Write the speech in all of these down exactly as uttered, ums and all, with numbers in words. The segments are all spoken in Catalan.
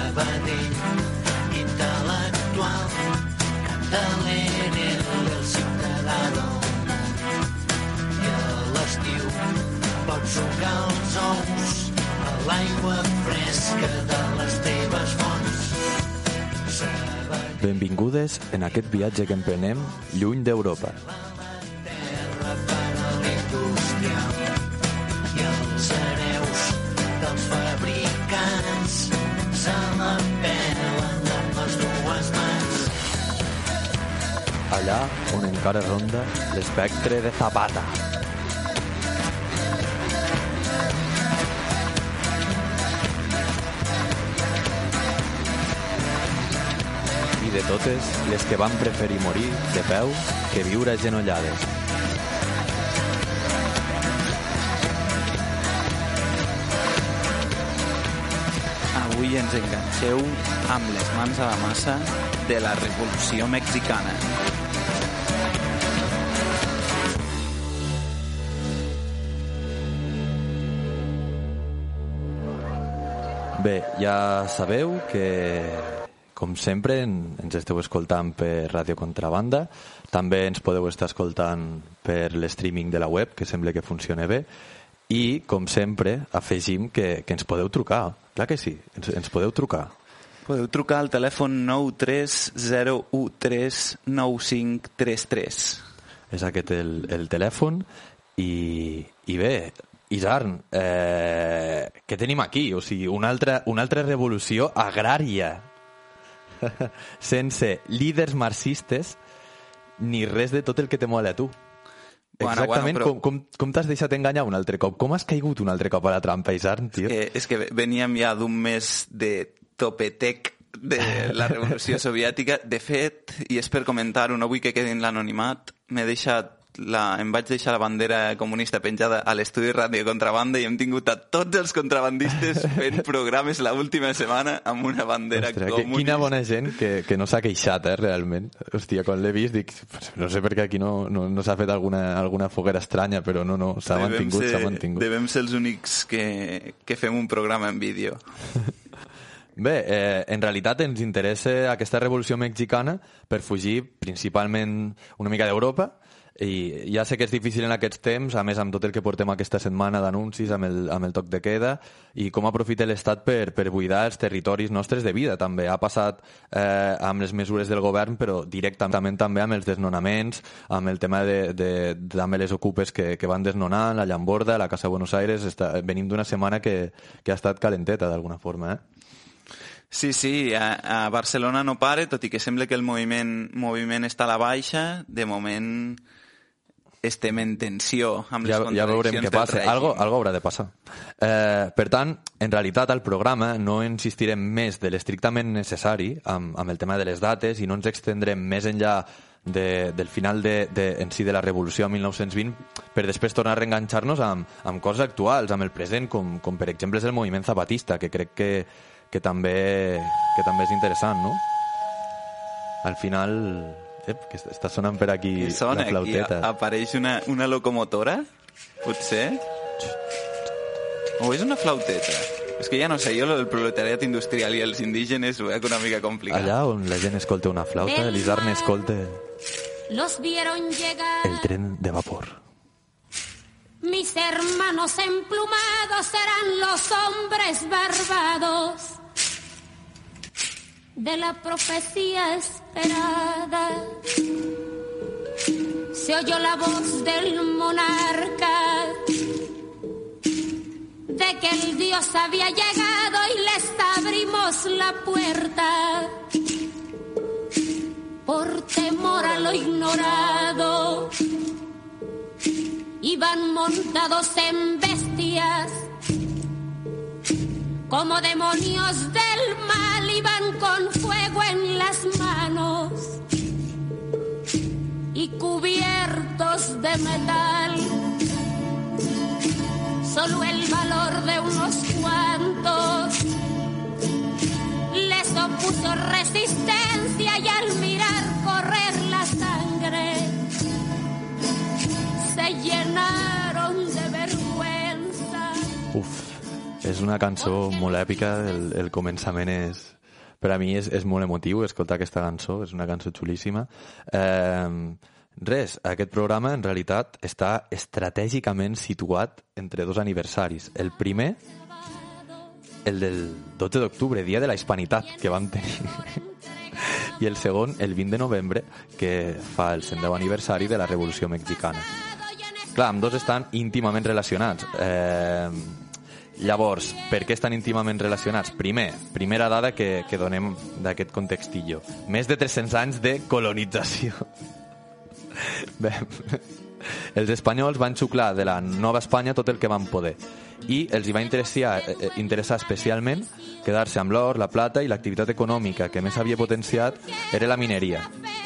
Sabadell, intel·lectual, candeler, el ciutadà. I a l'estiu pots sucar els ous a l'aigua fresca de les teves fonts. Benvingudes en aquest viatge que emprenem lluny d'Europa. Terra per a l'industrial i els hereus dels fabricants se la pelen amb les dues mans. Allà on encara ronda l'espectre de Zapata. I de totes, les que van preferir morir de peu que viure agenollades. Avui ens enganxeu amb les mans a la massa de la Revolució Mexicana. Bé, ja sabeu que, com sempre, ens esteu escoltant per Ràdio Contrabanda. També ens podeu estar escoltant per l'streaming de la web, que sembla que funciona bé. I, com sempre, afegim que, que ens podeu trucar. Clar que sí, ens, ens podeu trucar. Podeu trucar al telèfon nou tres zero u tres nou cinc tres tres. És aquest el, el telèfon. I, i bé, Isarn, eh, què tenim aquí? O sigui, una altra, una altra revolució agrària. Sense líders marxistes ni res de tot el que te mola a tu. Bueno, Exactament, bueno, però... com, com, com t'has deixat enganyar un altre cop? Com has caigut un altre cop a la trampa, Isarn, tio? Eh, és que veníem ja d'un mes de topetec de la Revolució Soviètica. De fet, i és per comentar-ho, no vull que quedi en l'anonimat, m'he deixat la, em vaig deixar la bandera comunista penjada a l'estudi Ràdio Contrabanda i hem tingut a tots els contrabandistes fent programes l'última setmana amb una bandera Ostres, comunista. Quina bona gent que, que no s'ha queixat, eh, realment. Hòstia, quan l'he vist dic, no sé per què aquí no, no, no s'ha fet alguna, alguna foguera estranya, però no, no, s'ha mantingut, s'ha mantingut. Devem ser els únics que, que fem un programa en vídeo. Bé, eh, en realitat ens interessa aquesta revolució mexicana per fugir principalment una mica d'Europa. I ja sé que és difícil en aquests temps, a més amb tot el que portem aquesta setmana d'anuncis, amb el, amb el toc de queda, i com aprofita l'Estat per, per buidar els territoris nostres de vida, també. Ha passat eh, amb les mesures del govern, però directament també amb els desnonaments, amb el tema de, de, de també les ocupes que, que van desnonant, la Llamborda, la Casa de Buenos Aires. Està, venim d'una setmana que, que ha estat calenteta, d'alguna forma, eh? Sí, sí, a, a Barcelona no pare, tot i que sembla que el moviment, moviment està a la baixa, de moment estem en tensió amb les ja, contradiccions ja veurem què passa. del règim. Algo, algo haurà de passar. Eh, per tant, en realitat al programa no insistirem més de l'estrictament necessari amb, amb el tema de les dates i no ens extendrem més enllà de, del final de, de, en si de la revolució a mil nou-cents vint per després tornar a reenganxar-nos amb, amb coses actuals, amb el present, com, com per exemple és el moviment zapatista, que crec que, que, també, que també és interessant, no? Al final... Ep, que està sonant per aquí que sona, la flauteta. Aquí apareix una, una locomotora, potser? O és una flauteta? És que ja no sé, jo el proletariat industrial i els indígenes ho veig una mica complicat. Allà on la gent escolta una flauta, l'Isarn escolta los vieron llegar el tren de vapor. Mis hermanos emplumados serán los hombres barbados de la profecía esperada. Se oyó la voz del monarca de que el Dios había llegado y les abrimos la puerta por temor a lo ignorado. Iban montados en bestias como demonios del mal, iban con fuego en las manos y cubiertos de metal. Solo el valor de unos cuantos les opuso resistencia y al mirar correr la sangre se llenaron de vergüenza. Uf. És una cançó molt èpica, el, el començament és, per a mi és, és molt emotiu escoltar aquesta cançó, és una cançó xulíssima. Eh, res, aquest programa en realitat està estratègicament situat entre dos aniversaris. El primer, el del dotze d'octubre, dia de la hispanitat que vam tenir. I el segon, el vint de novembre, que fa el cent deu aniversari de la Revolució Mexicana. Clar, amb dos estan íntimament relacionats. Eh, llavors, per què estan íntimament relacionats? Primer, primera dada que, que donem d'aquest contextillo. Més de tres-cents anys de colonització. Bé, els espanyols van xuclar de la Nova Espanya tot el que van poder i els hi va interessar, eh, interessar especialment quedar-se amb l'or, la plata i l'activitat econòmica que més havia potenciat era la mineria.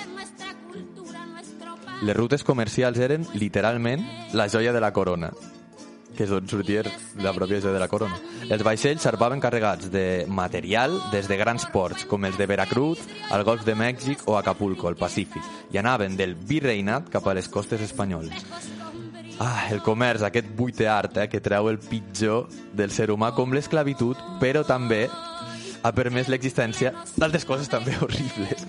Les rutes comercials eren literalment la joia de la corona, que és on sortia la pròpia joia de la corona. Els vaixells zarpaven carregats de material des de grans ports, com els de Veracruz, al Golf de Mèxic o Acapulco, al Pacífic, i anaven del virreinat cap a les costes espanyoles. Ah, el comerç, aquest vuitè art, eh, que treu el pitjor del ser humà com l'esclavitud, però també ha permès l'existència d'altres coses també horribles.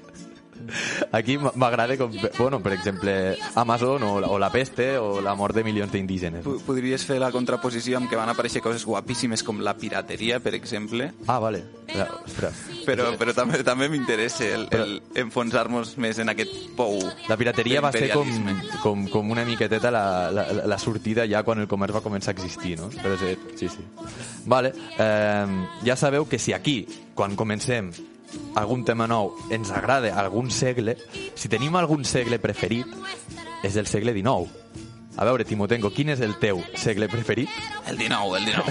Aquí m'agrada com, bueno, per exemple, Amazon o la, o la peste o la mort de milions d'indígenes. Podries fer la contraposició amb que van aparèixer coses guapíssimes com la pirateria, per exemple. Ah, vale. Ostres. Però, però també, també m'interessa el, el enfonsar-nos més en aquest pou. La pirateria va ser com, com, com una miqueteta la, la, la sortida ja quan el comerç va començar a existir, no? Però sí, sí, sí. Vale. Eh, ja sabeu que si aquí, quan comencem algun tema nou, ens agrada algun segle, si tenim algun segle preferit, és el segle dinou. A veure, Timotenko, quin és el teu segle preferit? El dinou, el dinou.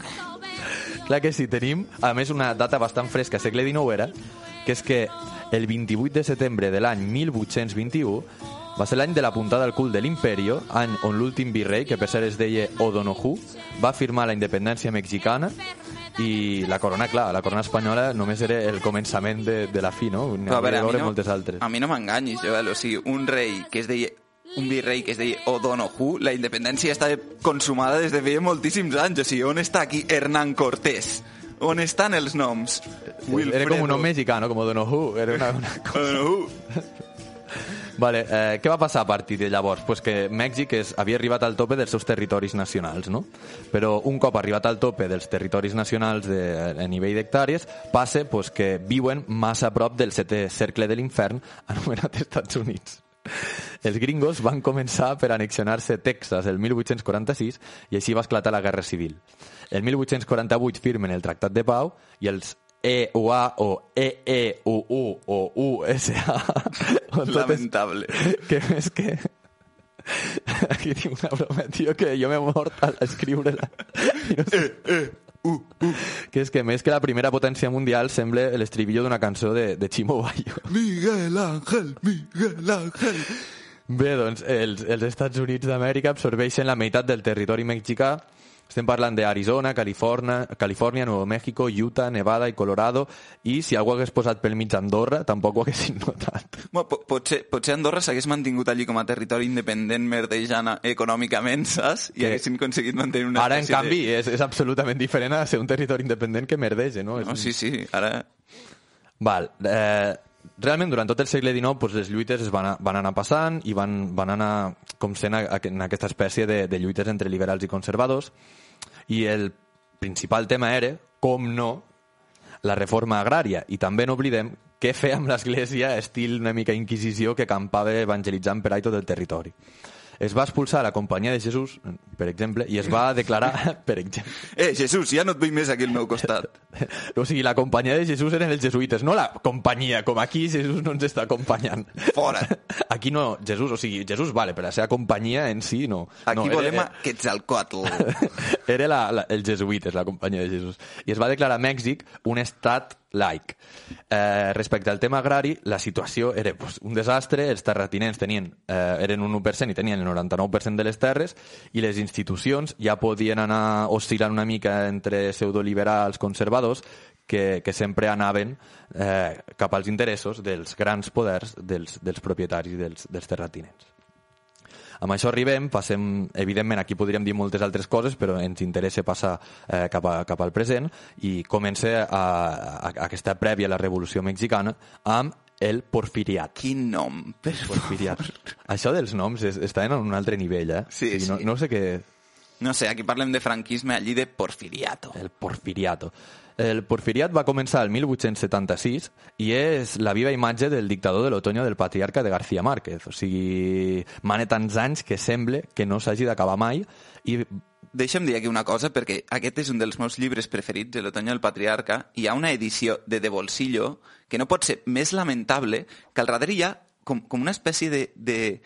Clar que sí, tenim, a més, una data bastant fresca, segle dinou era, que és que el vint-i-vuit de setembre de l'any mil vuit-cents vint-i-u va ser l'any de la puntada al cul de l'Imperio, any on l'últim virrei, que per cert es deia O'Donoghue, va firmar la independència mexicana i la corona, clar, la corona espanyola només era el començament de, de la fi, no? Però, a veure, a, mi no moltes altres. a mi no m'enganyis, Joel, o sigui, un rei que es deia un virrei que es deia O'Donoghue, la independència estava consumada des de feia moltíssims anys, o sigui, on està aquí Hernán Cortés? On estan els noms? Wilfredo. Era com un nom mexicano, com O'Donoghue, era una, una cosa... O'Donoghue. Vale, eh, què va passar a partir de llavors? Pues que Mèxic és, havia arribat al tope dels seus territoris nacionals, no? Però un cop arribat al tope dels territoris nacionals de, a nivell d'hectàrees, passa pues, que viuen massa a prop del setè cercle de l'infern anomenat Estats Units. Els gringos van començar per annexionar-se Texas el mil vuit-cents quaranta-sis i així va esclatar la Guerra Civil. El mil vuit-cents quaranta-vuit firmen el Tractat de Pau i els E U A o E E U U o U S A. Lamentable. Que més que... Aquí tinc una broma, tio, que jo m'he mort a escriure-la. No sé. E E U U. Que és que més que la primera potència mundial sembla l'estribillo d'una cançó de, de Chimo Bayo. Miguel Ángel, Miguel Ángel. Bé, doncs, els, els Estats Units d'Amèrica absorbeixen la meitat del territori mexicà. Estem parlant d'Arizona, Califòrnia, Califòrnia, Nuevo México, Utah, Nevada i Colorado, i si algú hagués posat pel mig Andorra, tampoc ho haguessin notat. Bueno, potser, potser Andorra s'hagués mantingut allí com a territori independent, merdejant econòmicament, saps? I que... haguessin aconseguit mantenir una Ara, en canvi, de... és, és absolutament diferent a ser un territori independent que merdeja, no? No, és sí, un... sí, ara... Val, eh... Realment, durant tot el segle dinou, doncs, les lluites es van, van anar passant i van, van anar com sent a, a, en aquesta espècie de, de lluites entre liberals i conservadors. I el principal tema era, com no, la reforma agrària. I també no oblidem què feia amb l'Església, estil una mica inquisició, que campava evangelitzant per ahí tot el territori. Es va expulsar la Companyia de Jesús, per exemple, i es va declarar, per exemple... Eh, Jesús, ja no et vull més aquí al meu costat. O sigui, la Companyia de Jesús eren els jesuïtes, no la companyia, com aquí Jesús no ens està acompanyant. Fora! Aquí no, Jesús, o sigui, Jesús, vale, per la seva companyia en si, no. Aquí no, volem era, era... Quetzalcóatl. Era la, la, els jesuïtes, la Companyia de Jesús. I es va declarar a Mèxic un estat laic. Eh, respecte al tema agrari, la situació era pues, un desastre, els terratinents tenien, eh, eren un u per cent i tenien el noranta-nou per cent de les terres, i les institucions ja podien anar oscil·lant una mica entre pseudoliberals conservadors que, que sempre anaven eh, cap als interessos dels grans poders dels, dels propietaris dels, dels terratinents. Amb això arribem, passem, evidentment, aquí podríem dir moltes altres coses, però ens interessa passar eh, cap, a, cap al present, i comença a, a, a aquesta prèvia a la Revolució Mexicana amb el porfiriat. Quin nom, per Porfiriat. favor. Això dels noms és, està en un altre nivell, eh? Sí, o sigui, no, sí. no sé què... No sé, aquí parlem de franquisme, allí de porfiriato. El porfiriato. El porfiriat va començar el mil vuit-cents setanta-sis i és la viva imatge del dictador de l'otoño del patriarca de García Márquez. O sigui, mane tants anys que sembla que no s'hagi d'acabar mai. I Deixa'm dir aquí una cosa, perquè aquest és un dels meus llibres preferits, de l'Otoño del Patriarca, i hi ha una edició de De Bolsillo que no pot ser més lamentable, que al darrere hi ha com, com una espècie de, de,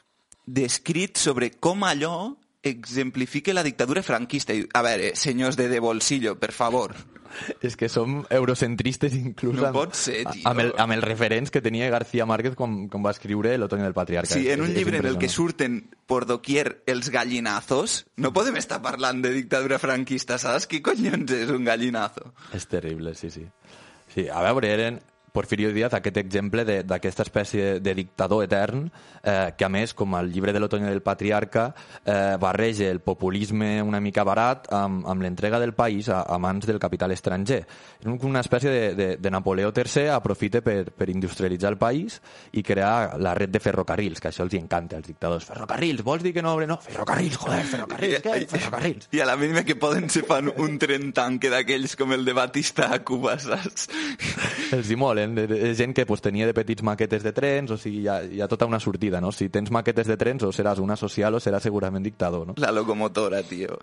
d'escrit sobre com allò exemplifica la dictadura franquista. I, a veure, senyors de De Bolsillo, per favor. és que som eurocentristes inclús No amb, pot ser, tio. amb, el, amb els referents que tenia García Márquez quan, quan va escriure l'Otoño del Patriarca. Sí, en un És- és llibre en el que impressionant. surten por doquier els gallinazos, no podem estar parlant de dictadura franquista, saps? Qui collons és un gallinazo? És terrible, sí, sí. Sí, a veure, eren Porfirio Díaz aquest exemple de- d'aquesta espècie de dictador etern eh, que, a més, com el llibre de l'Otoño del Patriarca, eh, barreja el populisme una mica barat amb, amb l'entrega del país a, a mans del capital estranger. És una espècie de, de, de Napoleó tercer aprofita per, per industrialitzar el país i crear la red de ferrocarrils, que això els hi encanta als dictadors. Ferrocarrils, vols dir que no obre? No, ferrocarrils, joder, ferrocarrils, què? Ferrocarrils. I a la mínima que poden se fan un tren tanque d'aquells com el de Batista a Cuba, saps? Els hi molen, de, de, de gent que pues, tenia de petits maquetes de trens, o sigui, hi ha, hi ha tota una sortida, no? Si tens maquetes de trens, o seràs una social o seràs segurament dictador, no? La locomotora, tio.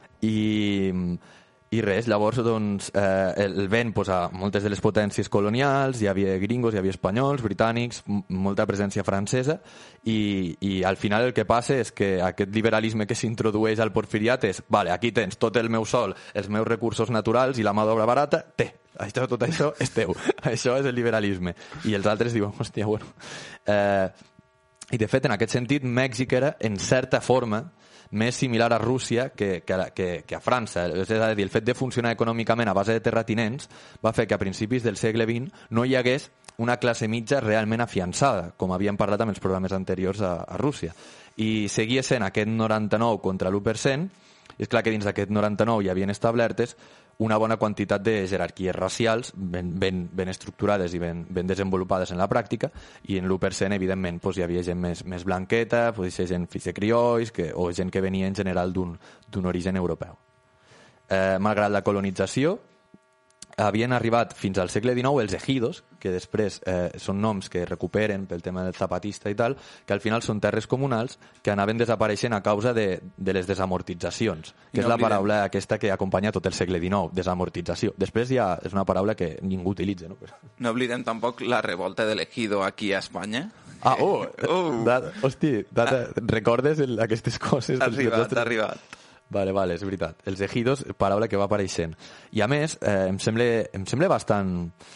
I, i res, llavors doncs, eh, el vent pues, a moltes de les potències colonials, hi havia gringos, hi havia espanyols, britànics, m- molta presència francesa, i, i al final el que passa és que aquest liberalisme que s'introdueix al porfiriat és, vale, aquí tens tot el meu sol, els meus recursos naturals i la mà d'obra barata, té, això, tot això és teu, això és el liberalisme. I els altres diuen, hòstia, bueno... Eh, I de fet, en aquest sentit, Mèxic era, en certa forma, més similar a Rússia que, que, a- que, que a França. És a dir, el fet de funcionar econòmicament a base de terratinents va fer que a principis del segle vint no hi hagués una classe mitja realment afiançada, com havíem parlat amb els programes anteriors a, a Rússia. I seguia sent aquest noranta-nou contra l'u per cent, i és clar que dins d'aquest noranta-nou hi havien establertes una bona quantitat de jerarquies racials ben, ben, ben estructurades i ben, ben desenvolupades en la pràctica, i en l'u per cent, evidentment, doncs, hi havia gent més, més blanqueta, podia ser gent fills de criolls, que, o gent que venia en general d'un d'un origen europeu. Eh, malgrat la colonització, havien arribat fins al segle dinou els ejidos, que després eh, són noms que recuperen pel tema del zapatista i tal, que al final són terres comunals que anaven desapareixent a causa de, de les desamortitzacions, que No és la oblidem. paraula aquesta que acompanya tot el segle dinou, desamortització. Després ja és una paraula que ningú utilitza, no? Però... No oblidem tampoc la revolta de l'Ejido aquí a Espanya. Ah, oh! Oh. Dat, hosti, data, recordes el, aquestes coses? Ha dels arribat, nostres- ha arribat. Vale, vale, és veritat. Els ejidos, paraula que va apareixent. I a més, eh, em sembla, em sembla bastant,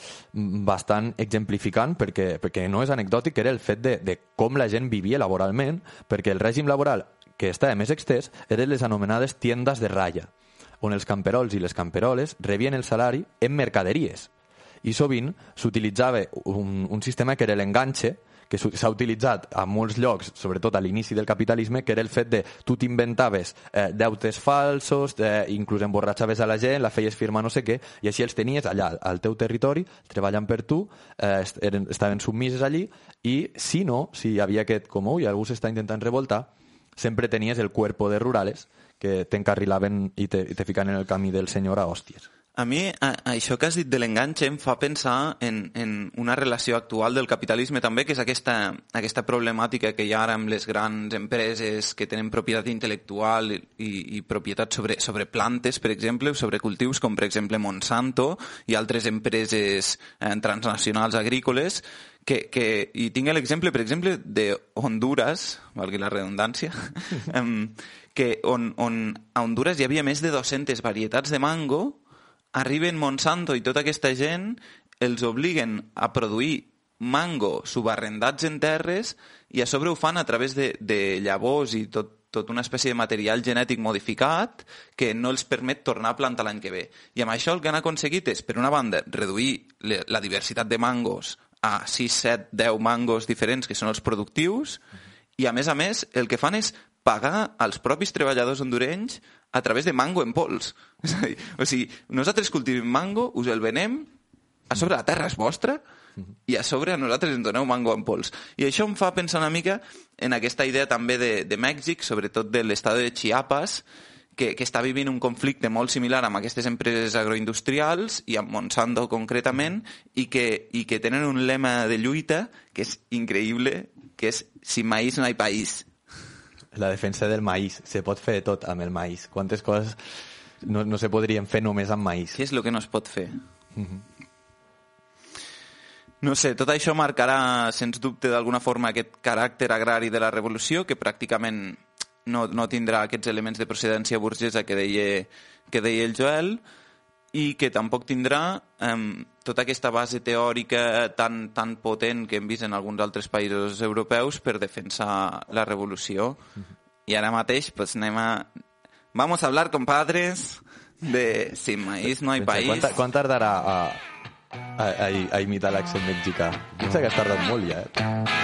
bastant exemplificant, perquè, perquè no és anecdòtic, era el fet de, de com la gent vivia laboralment, perquè el règim laboral que estava més extès eren les anomenades tiendas de raya, on els camperols i les camperoles rebien el salari en mercaderies. I sovint s'utilitzava un, un sistema que era l'enganxe, que s'ha utilitzat a molts llocs, sobretot a l'inici del capitalisme, que era el fet de tu t'inventaves eh, deutes falsos, eh, inclús emborratxaves a la gent, la feies firmar no sé què, i així els tenies allà al teu territori, treballant per tu, eh, est- eren, estaven submises allí, i si no, si hi havia aquest com ui, algú s'està intentant revoltar, sempre tenies el cuerpo de rurales que t'encarrilaven i te, i te ficaven en el camí del senyor a hòsties. A mi, a, això que has dit de l'enganxe em fa pensar en, en una relació actual del capitalisme també, que és aquesta, aquesta problemàtica que hi ha ara amb les grans empreses que tenen propietat intel·lectual i, i, i propietat sobre, sobre plantes, per exemple, sobre cultius, com per exemple Monsanto i altres empreses eh, transnacionals agrícoles, que, que, i tinc l'exemple, per exemple, de Honduras, valgui la redundància, em, que on, on a Honduras hi havia més de dues-centes varietats de mango, arriben Monsanto i tota aquesta gent, els obliguen a produir mango subarrendats en terres i a sobre ho fan a través de, de llavors i tot, tot una espècie de material genètic modificat que no els permet tornar a plantar l'any que ve. I amb això el que han aconseguit és, per una banda, reduir le, la diversitat de mangos a sis, set, deu mangos diferents que són els productius, i a més a més el que fan és pagar als propis treballadors hondurenys a través de mango en pols. És a dir, o sigui, nosaltres cultivem mango, us el venem, a sobre la terra és vostra, i a sobre a nosaltres ens doneu mango en pols. I això em fa pensar una mica en aquesta idea també de, de Mèxic, sobretot de l'estat de Chiapas, que, que està vivint un conflicte molt similar amb aquestes empreses agroindustrials i amb Monsanto concretament, i que, i que tenen un lema de lluita que és increïble, que és «Sin maíz no hay país». La defensa del maïs. Se pot fer tot amb el maïs. Quantes coses no, no se podrien fer només amb maïs? Què és el que no es pot fer? Mm-hmm. No sé, tot això marcarà, sens dubte, d'alguna forma aquest caràcter agrari de la revolució, que pràcticament no, no tindrà aquests elements de procedència burgesa que deia, que deia el Joel, i que tampoc tindrà eh, tota aquesta base teòrica tan, tan potent que hem vist en alguns altres països europeus per defensar la revolució. I ara mateix pues, anem a... Vamos a hablar, compadres, de sin maíz no hay país. Quant, quant tardarà a, a, a, a imitar l'accent mexicà? Pensa que has tardat molt ja, eh?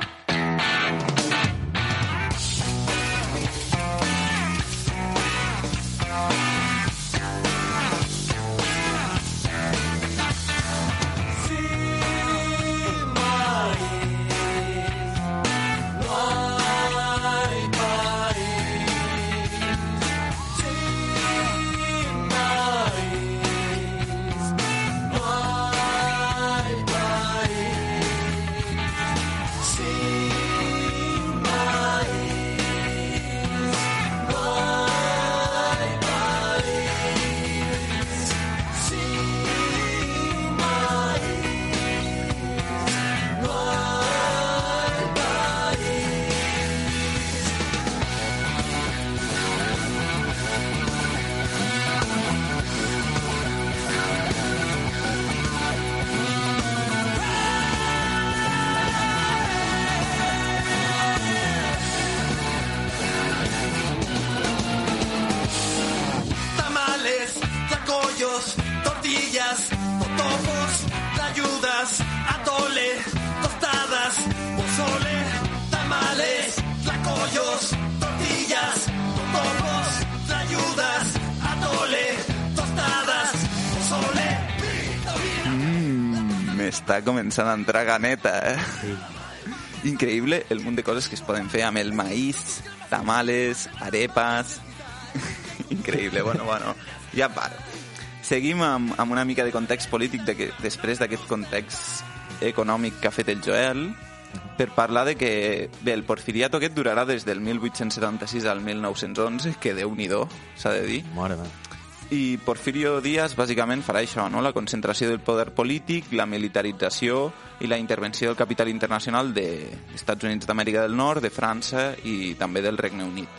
Està començant a entrar ganeta, eh? Sí. Increïble el munt de coses que es poden fer amb el maïs, tamales, arepas... Increïble, bueno, bueno, ja paro. Seguim amb, amb una mica de context polític de que, després d'aquest context econòmic que ha fet el Joel, per parlar de que, bé, el porfiriato aquest durarà des del mil vuit-cents setanta-sis al mil nou-cents onze, que Déu-n'hi-do, s'ha de dir. Mare meva. I Porfirio Díaz bàsicament farà això, no? La concentració del poder polític, la militarització i la intervenció del capital internacional dels Estats Units d'Amèrica del Nord, de França i també del Regne Unit.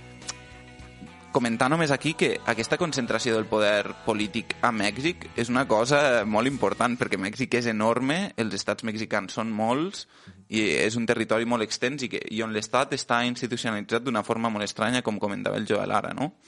Comentar només aquí que aquesta concentració del poder polític a Mèxic és una cosa molt important, perquè Mèxic és enorme, els estats mexicans són molts i és un territori molt extens i, que, i on l'estat està institucionalitzat d'una forma molt estranya, com comentava el Joel ara, no?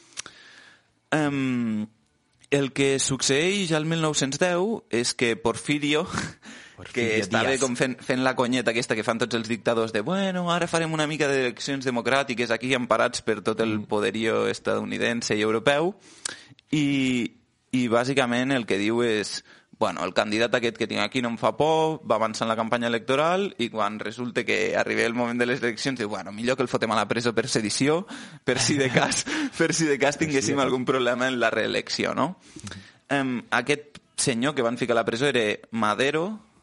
Um, el que succeeix al mil nou-cents deu és que Porfirio, Porfirio que estava com fent, fent la conyeta aquesta que fan tots els dictadors de bueno, ara farem una mica d'eleccions democràtiques aquí emparats per tot el poderío estadounidense i europeu, i, i bàsicament el que diu és bueno, el candidat aquest que tinc aquí no em fa por, va avançant la campanya electoral i quan resulta que arriba el moment de les eleccions diu, bueno, millor que el fotem a la presó per sedició, per si de cas, per si de cas tinguéssim algun problema en la reelecció, no? Um, aquest senyor que van ficar a la presó era Madero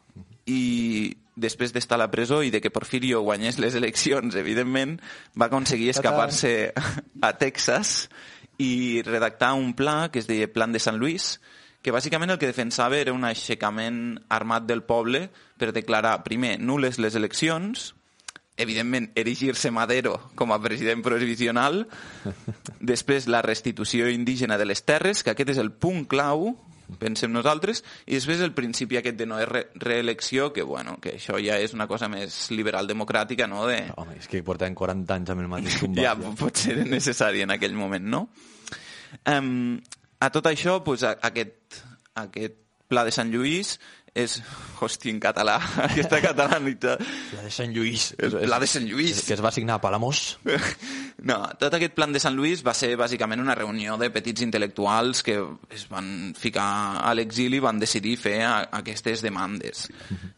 i després d'estar a la presó i de que Porfirio guanyés les eleccions, evidentment, va aconseguir escapar-se a Texas i redactar un pla que es deia Plan de San Luis, que bàsicament el que defensava era un aixecament armat del poble per declarar, primer, nules les eleccions, evidentment, erigir-se Madero com a president provisional, després la restitució indígena de les terres, que aquest és el punt clau, pensem nosaltres, i després el principi aquest de no re reelecció, que, bueno, que això ja és una cosa més liberal-democràtica, no? De... Home, és que portem quaranta anys amb el mateix combat. Ja, potser era necessari en aquell moment, no? Um, a tot això, pues, a, aquest, aquest Pla de Sant Lluís és, hòstia, en català, aquesta catalanita. Pla de Sant Lluís. El Pla de Sant Lluís. Que es va signar a Palamós. No, tot aquest plan de Sant Luis va ser bàsicament una reunió de petits intel·lectuals que es van ficar a l'exili i van decidir fer a, aquestes demandes.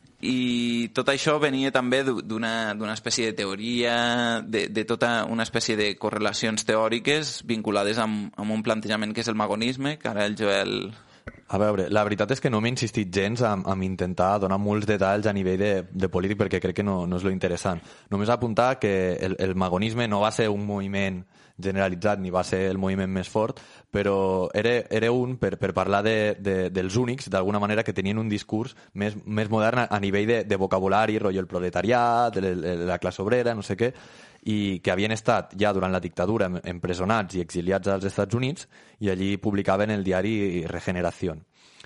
I tot això venia també d'una d'una espècie de teoria, de, de tota una espècie de correlacions teòriques vinculades amb, amb un plantejament que és el magonisme, que ara el Joel... A veure, la veritat és que no m'he insistit gens en, en intentar donar molts detalls a nivell de, de polític perquè crec que no, no és lo interessant. Només apuntar que el, el magonisme no va ser un moviment generalitzat ni va ser el moviment més fort, però era, era un per, per parlar de, de, dels únics, d'alguna manera, que tenien un discurs més, més modern a, a nivell de, de vocabulari, rotllo el proletariat, el, el, la classe obrera, no sé què, i que havien estat ja durant la dictadura empresonats i exiliats als Estats Units i allí publicaven el diari Regeneración.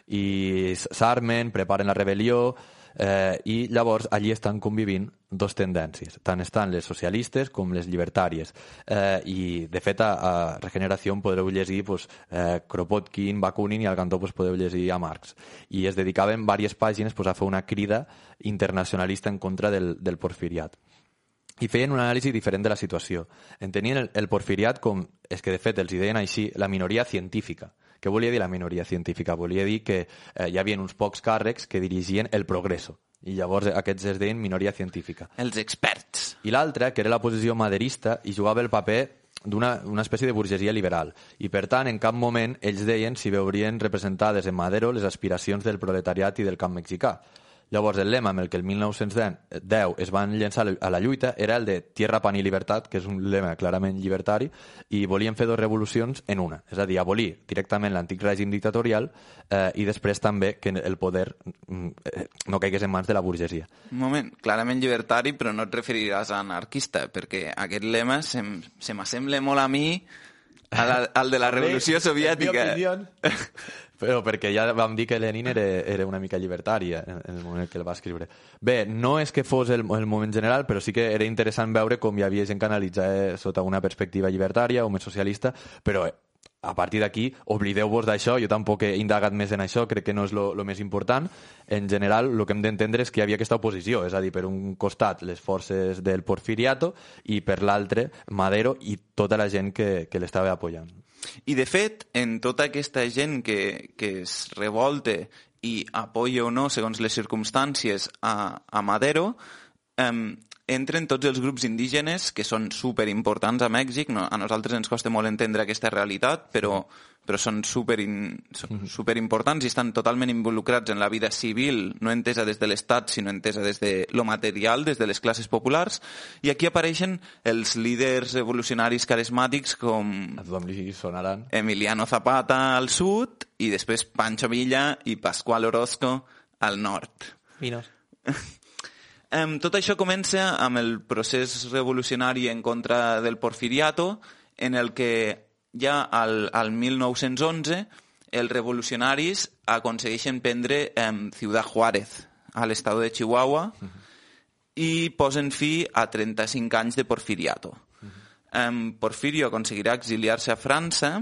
I s'armen, preparen la rebel·lió, eh, i llavors allí estan convivint dos tendències. Tant estan les socialistes com les llibertàries. Eh, I, de fet, a, a Regeneració podreu llegir pues, eh, Kropotkin, Bakunin, i al cantó pues, podeu llegir a Marx. I es dedicaven diverses pàgines pues, a fer una crida internacionalista en contra del, del porfiriat. I feien una anàlisi diferent de la situació. Entenien el, el porfiriat com, és que de fet els deien així, la minoria científica. Què volia dir la minoria científica? Volia dir que eh, hi havia uns pocs càrrecs que dirigien el progresso. I llavors aquests es deien minoria científica. Els experts. I l'altra, que era la posició maderista, i jugava el paper d'una una espècie de burgesia liberal. I per tant, en cap moment ells deien si veurien representades en Madero les aspiracions del proletariat i del camp mexicà. Llavors, el lema amb el que el mil nou-cents deu es van llençar a la lluita era el de Tierra, Pan i Libertat, que és un lema clarament llibertari, i volien fer dues revolucions en una. És a dir, abolir directament l'antic règim dictatorial eh, i després també que el poder eh, no caigués en mans de la burgesia. Un moment, clarament llibertari, però no et referiràs a anarquista, perquè aquest lema se, se m'assembla molt a mi al, al de la revolució soviètica. Però perquè ja vam dir que Lenin era, era una mica llibertària en, en el moment que el va escriure. Bé, no és que fos el, el moment general, però sí que era interessant veure com hi havia gent que analitzava sota una perspectiva llibertària o més socialista, però a partir d'aquí, oblideu-vos d'això, jo tampoc he indagat més en això, crec que no és el més important. En general, el que hem d'entendre és que hi havia aquesta oposició, és a dir, per un costat les forces del Porfiriato i per l'altre Madero i tota la gent que, que l'estava apoyant. I, de fet, en tota aquesta gent que, que es revolte i apoya o no, segons les circumstàncies, a, a Madero, eh, entren tots els grups indígenes que són superimportants a Mèxic. No, a nosaltres ens costa molt entendre aquesta realitat, però, però són, super in, són superimportants i estan totalment involucrats en la vida civil, no entesa des de l'Estat, sinó entesa des de lo material, des de les classes populars. I aquí apareixen els líders revolucionaris carismàtics com a tothom li sonaran Emiliano Zapata al sud i després Pancho Villa i Pascual Orozco al nord. Vinos. Um, tot això comença amb el procés revolucionari en contra del Porfiriato, en el que ja al, al mil nou-cents onze els revolucionaris aconsegueixen prendre um, Ciudad Juárez, a l'estat de Chihuahua, uh-huh. i posen fi a trenta-cinc anys de Porfiriato. Uh-huh. Um, Porfirio aconseguirà exiliar-se a França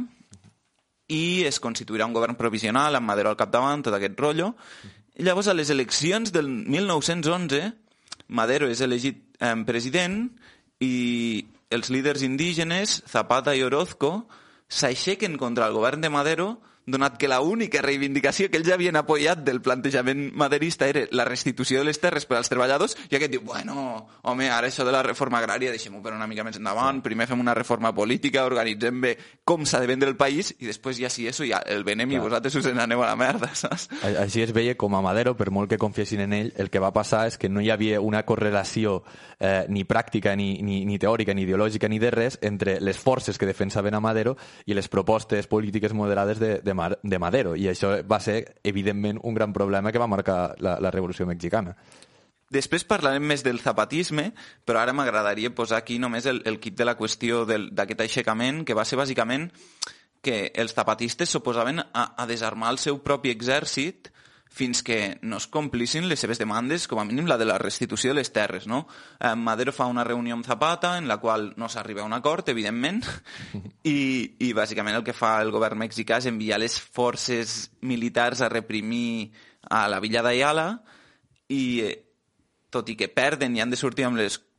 i es constituirà un govern provisional amb Madero al capdavant, tot aquest rotllo. Uh-huh. I llavors, a les eleccions del mil nou-cents onze, Madero és elegit eh, president i els líders indígenes, Zapata i Orozco, s'aixequen contra el govern de Madero, donat que l'única reivindicació que ells havien apoyat del plantejament maderista era la restitució de les terres per als treballadors, i aquest diu, bueno, home, ara això de la reforma agrària deixem-ho per una mica més endavant, primer fem una reforma política, organitzem bé com s'ha de vendre el país, i després ja si eso, ja el venem i vosaltres us n'aneu a la merda, saps? Així es veia com a Madero, per molt que confiessin en ell, el que va passar és que no hi havia una correlació eh, ni pràctica, ni, ni, ni teòrica, ni ideològica, ni de res, entre les forces que defensaven a Madero i les propostes polítiques moderades de, de de Madero, i això va ser evidentment un gran problema que va marcar la, la Revolució Mexicana. Després parlarem més del zapatisme, però ara m'agradaria posar aquí només el, el kit de la qüestió d'aquest aixecament, que va ser bàsicament que els zapatistes s'oposaven a, a desarmar el seu propi exèrcit fins que no es complissin les seves demandes, com a mínim la de la restitució de les terres, no? Eh, Madero fa una reunió amb Zapata en la qual no s'arriba a un acord, evidentment, i, i bàsicament el que fa el govern mexicà és enviar les forces militars a reprimir a la villa d'Ayala i, eh, tot i que perden i han de sortir amb les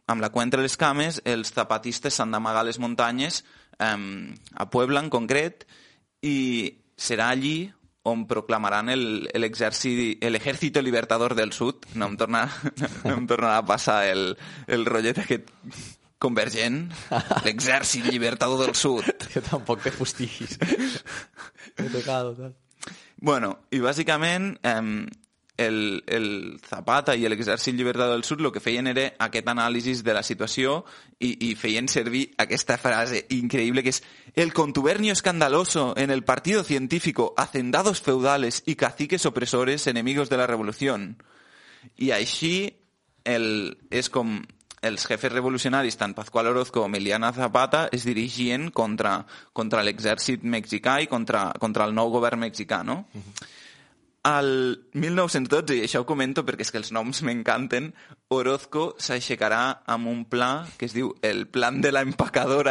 amb la cua entre les cames, els zapatistes s'han d'amagar a les muntanyes, eh, a Puebla en concret, i serà allí on proclamaran el, el, exèrcit, el Ejército Libertador del Sud. No em tornarà, no em tornarà a passar el, el rotllet aquest convergent. L'Exèrcit Libertador del Sud. Que tampoc te fustiguis. He tocado, tal. Bueno, i bàsicament eh, el, el Zapata i l'Exèrcit Libertador del Sud el que feien era aquest anàlisi de la situació i, i feien servir aquesta frase increïble que és el contubernio escandaloso en el partido científico, hacendados feudales y caciques opresores enemigos de la revolución. I així el, és com els jefes revolucionaris, tant Pascual Orozco com Emiliano Zapata, es dirigien contra, contra l'exèrcit mexicà i contra, contra el nou govern mexicà, no? Uh-huh. Al mil nou-cents dotze, i això ho comento perquè és que els noms m'encanten, Orozco s'aixecarà amb un pla que es diu el plan de la empacadora,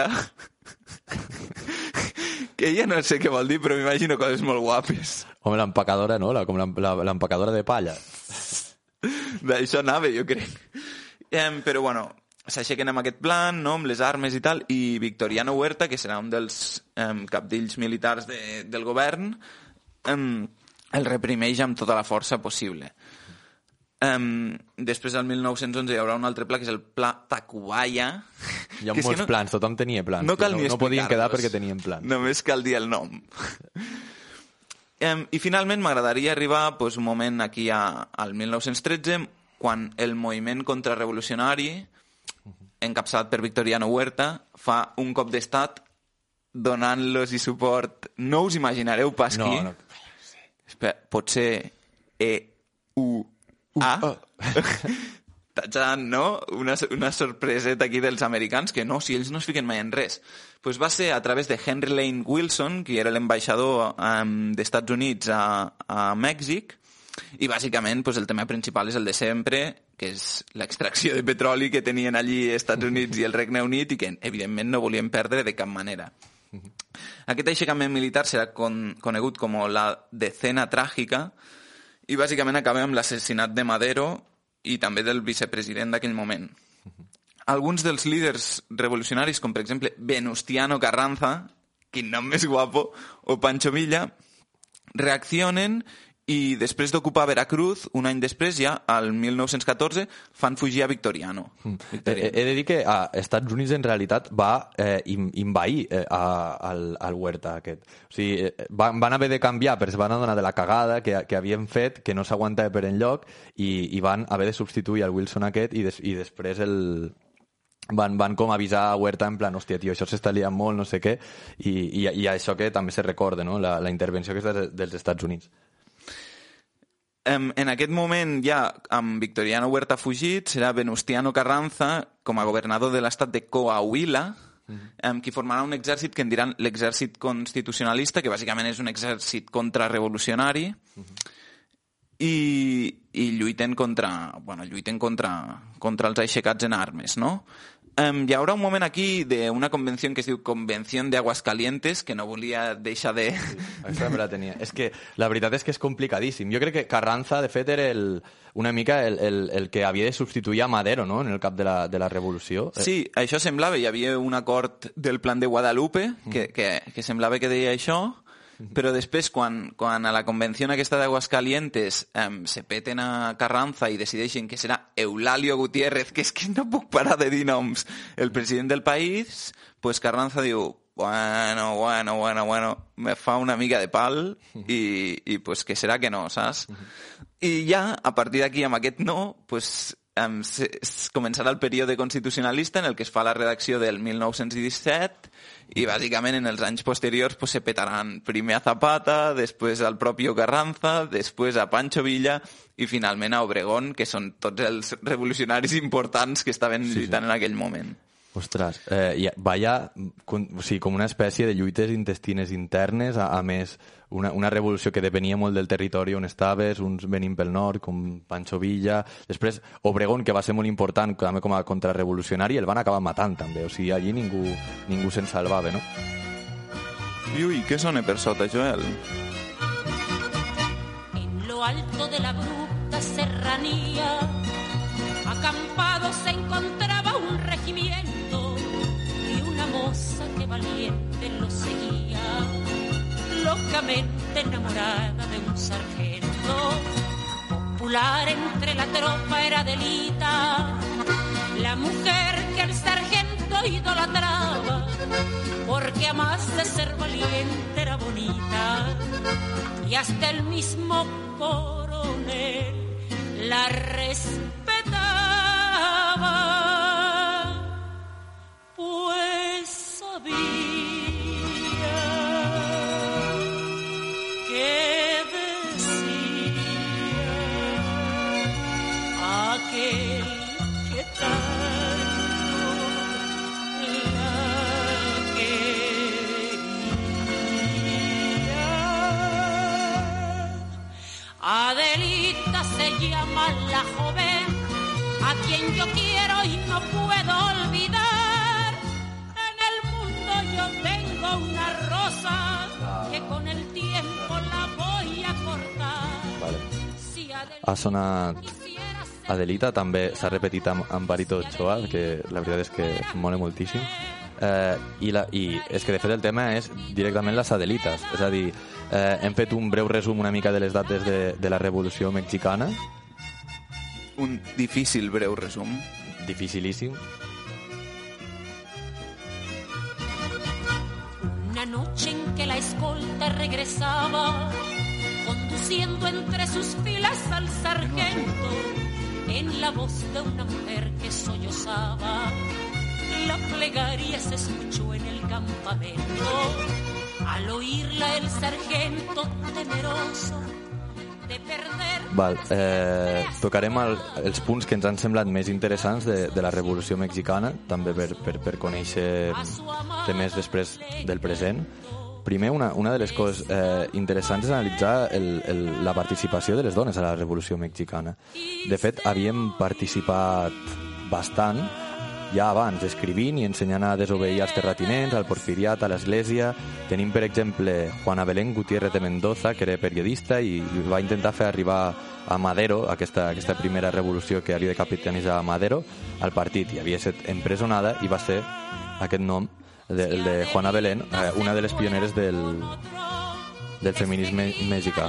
que ja no sé què vol dir, però m'imagino coses molt guapes. Home, l'empacadora, no? La, com l'empacadora de palla. D'això anava, jo crec. Eh, però, bueno, s'aixequen amb aquest plan, no?, amb les armes i tal, i Victoriano Huerta, que serà un dels eh, capdills militars de, del govern, eh, el reprimeix amb tota la força possible. Um, després, al mil nou-cents onze, hi haurà un altre pla, que és el Pla Tacubaya. Hi ha molts no, plans, tothom tenia plans. No cal no, ni no podien quedar perquè tenien plans. Només cal dir el nom. um, I finalment m'agradaria arribar pues, un moment aquí a, al mil nou-cents tretze, quan el moviment contrarrevolucionari, encapçalat per Victoriano Huerta, fa un cop d'estat donant-los i suport. No us imaginareu pas qui. No, no. Espera, pot ser E U A? Tachant, no? Una, una sorpreseta aquí dels americans, que no, si ells no es fiquen mai en res. Pues va ser a través de Henry Lane Wilson, que era l'ambaixador um, d'Estats Units a, a Mèxic, i bàsicament pues, el tema principal és el de sempre, que és l'extracció de petroli que tenien allí Estats Units i el Regne Unit i que, evidentment, no volien perdre de cap manera. Aquest aixecament militar serà con, conegut com la decena tràgica i bàsicament acaba amb l'assassinat de Madero i també del vicepresident d'aquell moment. Alguns dels líders revolucionaris, com per exemple Venustiano Carranza, quin nom més guapo, o Pancho Villa, reaccionen i després d'ocupar Veracruz, un any després, ja, al mil nou-cents catorze, fan fugir a Victoriano. Mm. Victoriano. He de dir que a Estats Units en realitat va eh, invair eh, a, al, al Huerta aquest. O sigui, eh, van, van haver de canviar, però es van adonar de la cagada que, que havien fet, que no s'aguantava per enlloc, i, i van haver de substituir el Wilson aquest, i, des, i després el... Van, van com avisar a Huerta en plan, hòstia, tio, això s'està liant molt, no sé què, i, i, i això que també se recorda, no? la, la intervenció que és dels Estats Units. Um, en aquest moment ja amb Victoriano Huerta fugit serà Venustiano Carranza com a governador de l'estat de Coahuila, uh-huh. um, qui formarà un exèrcit que en diran l'exèrcit constitucionalista, que bàsicament és un exèrcit contrarrevolucionari, uh-huh. i, i lluiten contra, bueno, lluiten contra, contra els aixecats en armes, no? Um, hi haurà un moment aquí d'una convenció que es diu Convención de Aguascalientes, que no volia deixar de... Sí, això també la tenia. És que la veritat és que és complicadíssim. Jo crec que Carranza, de fet, era el, una mica el, el, el que havia de substituir a Madero, no?, en el cap de la, de la revolució. Sí, això semblava. Hi havia un acord del Plan de Guadalupe que, que, que semblava que deia això, però després, quan, quan a la convenció aquesta d'Aguascalientes um, se peten a Carranza i decideixen que serà Eulalio Gutiérrez, que és que no puc parar de dir noms, el president del país, pues Carranza diu, bueno, bueno, bueno, bueno, me fa una mica de pal i, i pues que serà que no, saps? I ja, a partir d'aquí, amb aquest no, pues um, se, es començarà el període constitucionalista en el que es fa la redacció del mil nou-cents disset i bàsicament en els anys posteriors pues, se petaran primer a Zapata, després al propi Carranza, després a Pancho Villa i finalment a Obregón, que són tots els revolucionaris importants que estaven sí, lluitant sí. en aquell moment. Ostres, eh, vaya, com, o sigui, com una espècie de lluites intestines internes, a, a més una, una revolució que depenia molt del territori on estaves, uns venint pel nord, com Pancho Villa, després Obregón, que va ser molt important també com a contrarrevolucionari, el van acabar matant també, o sigui, allí ningú, ningú se'n salvava, no? I ui, què sona per sota, Joel? En lo alto de la abrupta serranía, acampado se encontraba un regimiento y una moza que valiente lo seguía, locamente enamorada de un sargento. Popular entre la tropa era Adelita, la mujer que el sargento idolatraba, porque a más de ser valiente era bonita, y hasta el mismo coronel la respetaba, pues sabía que decía aquel que tanto la quería. Adelita se llama la joven a quien yo quiero y no puedo olvidar. En el mundo yo tengo una rosa que con el tiempo la voy a cortar. Vale. Si Adelita Ha sonat quisiera ser Adelita, també s'ha repetit amb, amb Barito Ochoa, que la veritat és que mola moltíssim. Eh, i, la, I és que de fet el tema és directament les Adelites, és a dir, eh, hem fet un breu resum una mica de les dates de, de la Revolució Mexicana, Un difícil breu resum. dificilíssim. una noche en que la escolta regresaba, conduciendo entre sus filas al sargento, en la voz de una mujer que sollozaba, la plegaria se escuchó en el campamento. Al oírla el sargento temeroso de perder... Val, eh, tocarem el, els punts que ens han semblat més interessants de, de la Revolució Mexicana, també per, per, per conèixer temes després del present. Primer, una, una de les coses eh, interessants és analitzar el, el, la participació de les dones a la Revolució Mexicana. De fet, havíem participat bastant ja abans, escrivint i ensenyant a desobeir als terratinents, al porfiriat, a l'església. Tenim, per exemple, Juana Belén Gutiérrez de Mendoza, que era periodista i va intentar fer arribar a Madero, aquesta, aquesta primera revolució que havia de capitanitzar Madero, al partit, i havia estat empresonada, i va ser aquest nom, de, el de Juana Belén, eh, una de les pioneres del, del feminisme mexicà.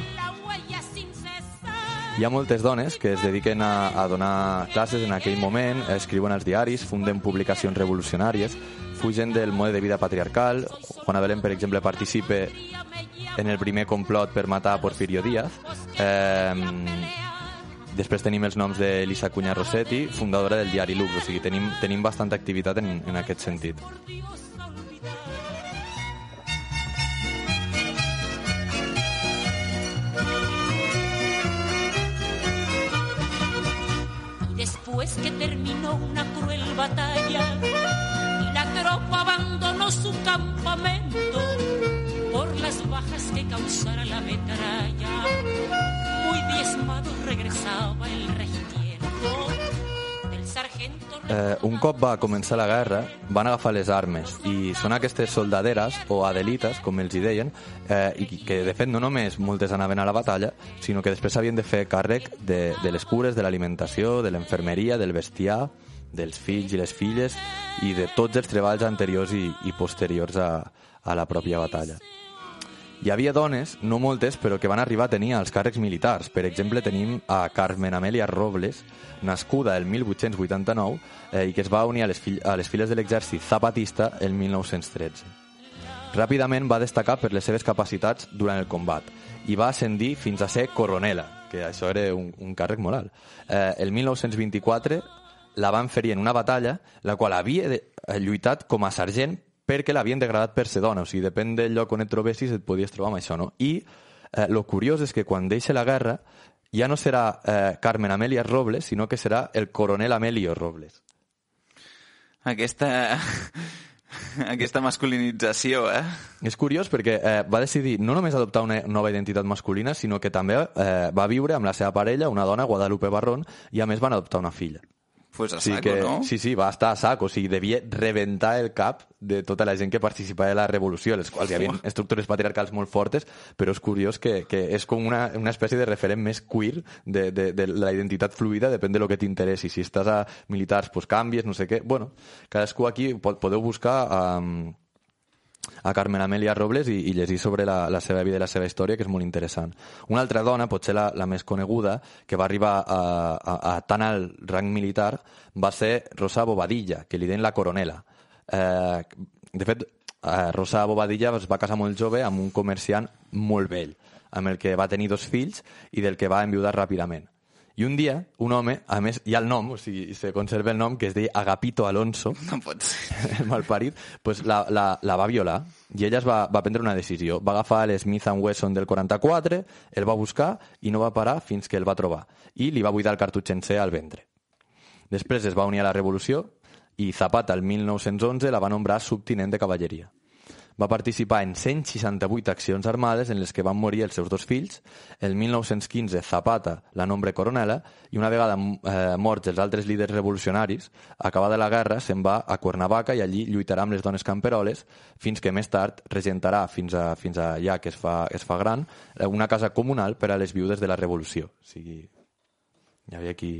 Hi ha moltes dones que es dediquen a, a donar classes en aquell moment, escriuen als diaris, funden publicacions revolucionàries, fugen del mode de vida patriarcal. Juana Belén, per exemple, participa en el primer complot per matar a Porfirio Díaz. Eh, després tenim els noms d'Elisa Cuña Rossetti, fundadora del diari Lux, o sigui, tenim, tenim bastanta activitat en, en aquest sentit. Después que terminó una cruel batalla y la tropa abandonó su campamento por las bajas que causara la metralla, muy diezmado regresaba el regimiento del sargento... Eh, un cop va començar la guerra, van agafar les armes, i són aquestes soldaderes, o adelites, com els hi deien, eh, i que de fet no només moltes anaven a la batalla, sinó que després havien de fer càrrec de, de les cures, de l'alimentació, de l'enfermeria, del bestiar, dels fills i les filles, i de tots els treballs anteriors i, i posteriors a, a la pròpia batalla. Hi havia dones, no moltes, però que van arribar a tenir els càrrecs militars. Per exemple, tenim a Carmen Amèlia Robles, nascuda el mil vuit-cents vuitanta-nou eh, i que es va unir a les, fi a les files de l'exèrcit zapatista el mil nou-cents tretze. Ràpidament va destacar per les seves capacitats durant el combat i va ascendir fins a ser coronela, que això era un, un càrrec molt alt. Eh, el mil nou-cents vint-i-quatre la van ferir en una batalla, la qual havia de, eh, lluitat com a sergent perquè l'havien degradat per ser dona, o sigui, depèn del lloc on et trobessis et podies trobar amb això, no? I eh, lo curiós és que quan deixa la guerra ja no serà eh, Carmen Amèlia Robles, sinó que serà el coronel Amelio Robles. Aquesta... aquesta masculinització, eh? És curiós perquè eh, va decidir no només adoptar una nova identitat masculina, sinó que també eh, va viure amb la seva parella, una dona, Guadalupe Barrón, i a més van adoptar una filla. Pues a sí saco, que, no? Sí, sí, va estar a sac, o sigui, devia rebentar el cap de tota la gent que participava de la revolució, les quals hi havia estructures patriarcals molt fortes, però és curiós que, que és com una, una espècie de referent més queer de, de, de la identitat fluida, depèn de lo que t'interessi. Si estàs a militars, pues canvies, no sé què. Bueno, cadascú aquí podeu buscar um, a Carmen Amèlia Robles i, i llegir sobre la, la seva vida i la seva història, que és molt interessant. Una altra dona, potser la, la més coneguda, que va arribar a, a, a tan alt rang militar, va ser Rosa Bobadilla, que li deien la coronela. Eh, de fet, eh, Rosa Bobadilla es va casar molt jove amb un comerciant molt vell, amb el que va tenir dos fills i del que va enviudar ràpidament. I un dia, un home, a més, hi ha el nom, o sigui, se conserva el nom, que es deia Agapito Alonso, No pot ser. el malparit, pues la, la, la va violar i ella es va, va prendre una decisió. Va agafar l'Smith and Wesson del quaranta-quatre, el va buscar i no va parar fins que el va trobar. I li va buidar el cartutx sencer al ventre. Després es va unir a la revolució i Zapata, el mil nou-cents onze, la va nombrar subtinent de cavalleria. Va participar en cent seixanta-vuit accions armades en les que van morir els seus dos fills. El mil nou-cents quinze, Zapata la nombra coronela i una vegada eh, morts els altres líders revolucionaris, acabada la guerra, se'n va a Cuernavaca i allí lluitarà amb les dones camperoles fins que més tard regentarà, fins a, fins a allà que es fa, es fa gran, una casa comunal per a les viudes de la revolució. O sigui, hi havia aquí...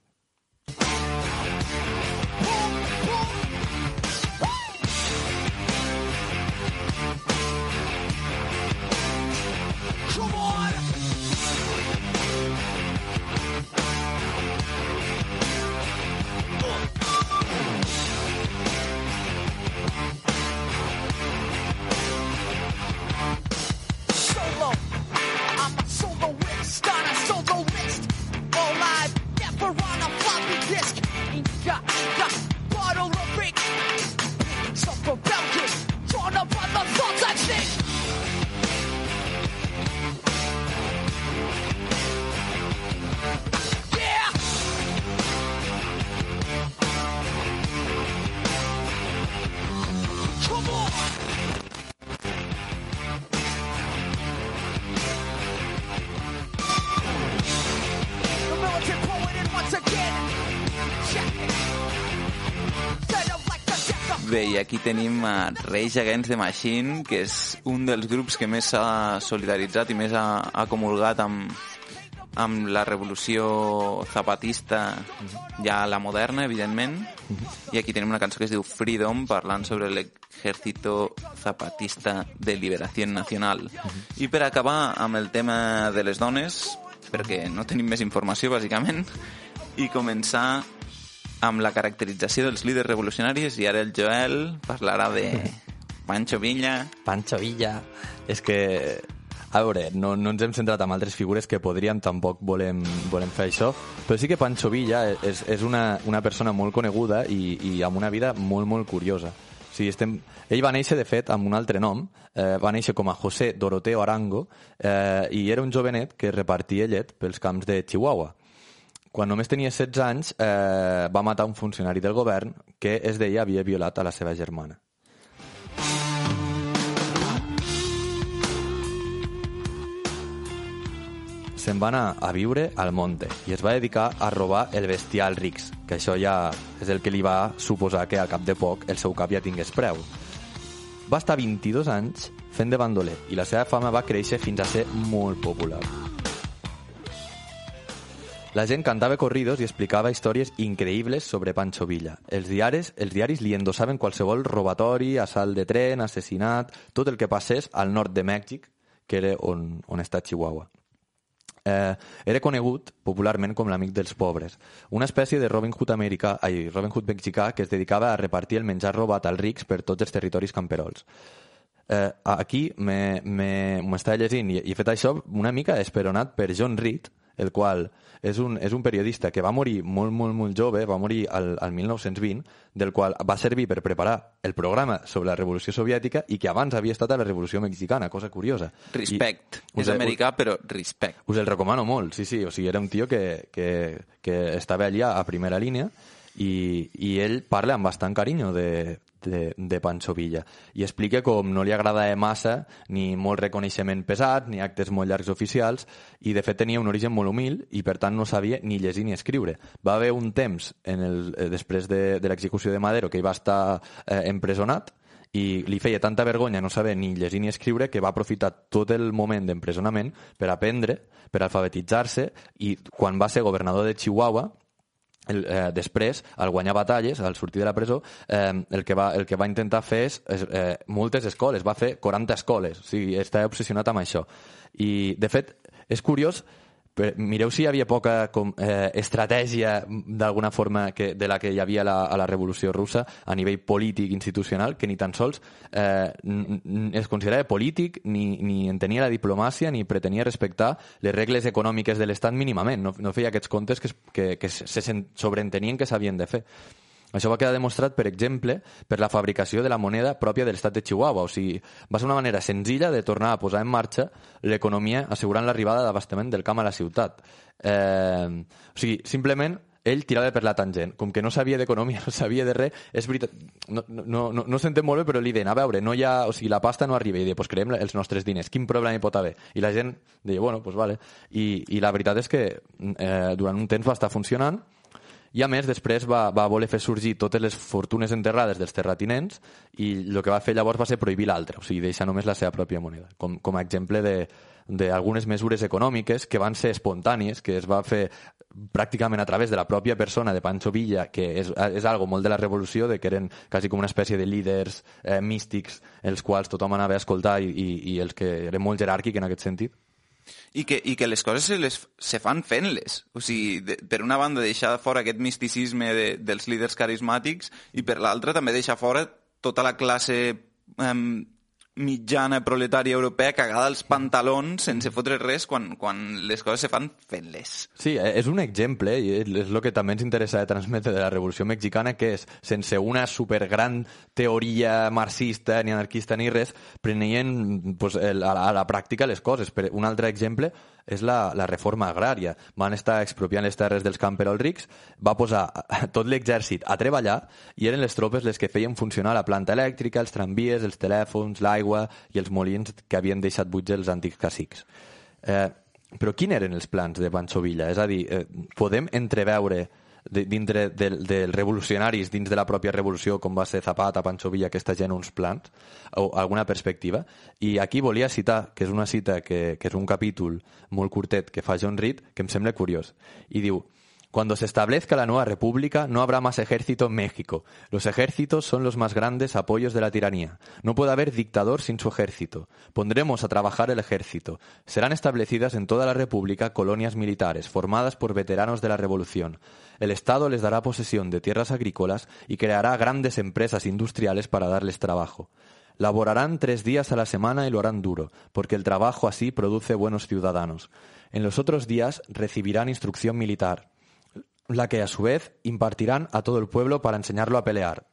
Bé, i aquí tenim a Rage Against the Machine, que és un dels grups que més s'ha solidaritzat i més ha, ha comulgat amb, amb la revolució zapatista, ja la moderna, evidentment. I aquí tenim una cançó que es diu Freedom, parlant sobre l'Ejército Zapatista de Liberación Nacional. I per acabar amb el tema de les dones, perquè no tenim més informació, bàsicament, i començar amb la caracterització dels líders revolucionaris, i ara el Joel parlarà de Pancho Villa. Pancho Villa. És que, a veure, no, no ens hem centrat en altres figures que podríem, tampoc volem, volem fer això, però sí que Pancho Villa és, és una, una persona molt coneguda i, i amb una vida molt, molt curiosa. O sigui, estem... Ell va néixer, de fet, amb un altre nom. Eh, va néixer com a José Doroteo Arango eh, i era un jovenet que repartia llet pels camps de Chihuahua. Quan només tenia setze anys, eh, va matar un funcionari del govern que es deia havia violat a la seva germana. Se'n va anar a viure al monte i es va dedicar a robar el bestiar als rics, que això ja és el que li va suposar que al cap de poc el seu cap ja tingués preu. Va estar vint-i-dos anys fent de bandoler i la seva fama va créixer fins a ser molt popular. La gent cantava corridos i explicava històries increïbles sobre Pancho Villa. Els diaris, els diaris li endossaven qualsevol robatori, assalt de tren, assassinat, tot el que passés al nord de Mèxic, que era on, on està Chihuahua. Eh, era conegut popularment com l'amic dels pobres, una espècie de Robin Hood americà, ai, Robin Hood mexicà que es dedicava a repartir el menjar robat als rics per tots els territoris camperols. Eh, aquí m'estava llegint i he fet això una mica esperonat per John Reed, el qual és un, és un periodista que va morir molt, molt, molt jove, va morir al, al mil nou-cents vint, del qual va servir per preparar el programa sobre la Revolució Soviètica i que abans havia estat a la Revolució Mexicana, cosa curiosa. Respect. I, és americà, però respect. Us el recomano molt, sí, sí. O sigui, era un tio que, que, que estava allà a primera línia i, i ell parla amb bastant carinyo de, de, de Pancho Villa. I explica com no li agradava massa ni molt reconeixement pesat, ni actes molt llargs oficials, i de fet tenia un origen molt humil i per tant no sabia ni llegir ni escriure. Va haver un temps, en el, eh, després de, de l'execució de Madero, que hi va estar eh, empresonat, i li feia tanta vergonya no saber ni llegir ni escriure que va aprofitar tot el moment d'empresonament per aprendre, per alfabetitzar-se, i quan va ser governador de Chihuahua, el, eh, després, al guanyar batalles, al sortir de la presó, eh, el, que va, el que va intentar fer és eh, moltes escoles, va fer quaranta escoles, o sigui, està obsessionat amb això. I, de fet, és curiós, mireu si hi havia poca com, eh, estratègia d'alguna forma que, de la que hi havia la, a la Revolució Russa a nivell polític institucional, que ni tan sols eh, es considerava polític, ni, ni entenia la diplomàcia, ni pretenia respectar les regles econòmiques de l'Estat mínimament. No, no feia aquests comptes que, que, que se sobreentenien que s'havien de fer. Això va quedar demostrat, per exemple, per la fabricació de la moneda pròpia de l'estat de Chihuahua. O sigui, va ser una manera senzilla de tornar a posar en marxa l'economia assegurant l'arribada d'abastament del camp a la ciutat. Eh, o sigui, simplement ell tirava per la tangent. Com que no sabia d'economia, no sabia de res, és veritat, no, no, no, no s'entén molt bé, però li deien, a veure, no hi ha, o sigui, la pasta no arriba, i deia, pues creem els nostres diners, quin problema hi pot haver? I la gent deia, bueno, pues vale. I, i la veritat és que eh, durant un temps va estar funcionant, i a més després va, va voler fer sorgir totes les fortunes enterrades dels terratinents i el que va fer llavors va ser prohibir l'altra, o sigui, deixar només la seva pròpia moneda, com, com a exemple d'algunes mesures econòmiques que van ser espontànies, que es va fer pràcticament a través de la pròpia persona de Pancho Villa, que és, és algo molt de la revolució, de que eren quasi com una espècie de líders eh, místics els quals tothom anava a escoltar i, i, i els que eren molt jeràrquics en aquest sentit. I que, i que les coses se, les, se fan fent-les. O sigui, de, per una banda deixar fora aquest misticisme de, dels líders carismàtics i per l'altra també deixar fora tota la classe eh, mitjana proletària europea cagada als pantalons sense fotre res quan, quan les coses se fan fent-les. Sí, és un exemple, i és el que també ens interessa de transmetre de la Revolució Mexicana, que és, sense una supergran teoria marxista, ni anarquista, ni res, prenien pues, a, la, a la pràctica les coses. Per un altre exemple és la, la reforma agrària. Van estar expropiant les terres dels camperols rics, va posar tot l'exèrcit a treballar i eren les tropes les que feien funcionar la planta elèctrica, els tramvies, els telèfons, l'aigua i els molins que havien deixat buits els antics cacics. Eh, però quins eren els plans de Pancho Villa? És a dir, eh, podem entreveure de, dintre dels de revolucionaris, dins de la pròpia revolució, com va ser Zapata, Pancho Villa, aquesta gent, uns plans o alguna perspectiva? I aquí volia citar, que és una cita que, que és un capítol molt curtet que fa John Reed, que em sembla curiós, i diu: Cuando se establezca la nueva república, no habrá más ejército en México. Los ejércitos son los más grandes apoyos de la tiranía. No puede haber dictador sin su ejército. Pondremos a trabajar el ejército. Serán establecidas en toda la república colonias militares, formadas por veteranos de la revolución. El Estado les dará posesión de tierras agrícolas y creará grandes empresas industriales para darles trabajo. Laborarán tres días a la semana y lo harán duro, porque el trabajo así produce buenos ciudadanos. En los otros días recibirán instrucción militar, la que a su vez impartirán a todo el pueblo para enseñarlo a pelear.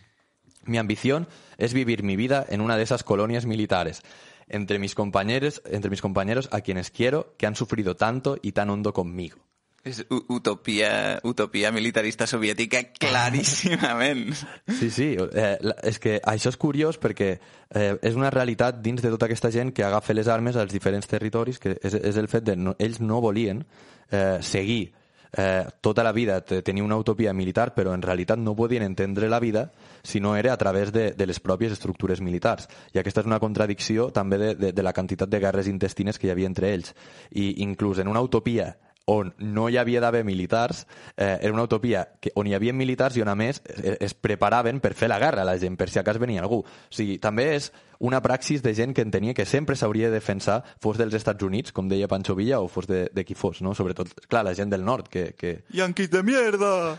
Mi ambición es vivir mi vida en una de esas colonias militares, entre mis compañeros, entre mis compañeros a quienes quiero, que han sufrido tanto y tan hondo conmigo. És utopia, utopia militarista soviètica claríssimament. Sí, sí, eh, és que això és curiós perquè eh, és una realitat dins de tota aquesta gent que agafa les armes als diferents territoris, que és, és el fet de no, ells no volien eh, seguir Eh, tota la vida tenia una utopia militar, però en realitat no podien entendre la vida si no era a través de, de les pròpies estructures militars. I aquesta és una contradicció també de, de, de la quantitat de guerres intestines que hi havia entre ells. I inclús en una utopia on no hi havia d'haver militars, eh, era una utopia que, on hi havia militars i on a més es, es preparaven per fer la guerra a la gent, per si a cas venia algú. O sigui, també és una praxis de gent que entenia que sempre s'hauria de defensar, fos dels Estats Units, com deia Pancho Villa, o fos de, de qui fos, no? Sobretot, clar, la gent del nord, que... que... Yanquis de mierda!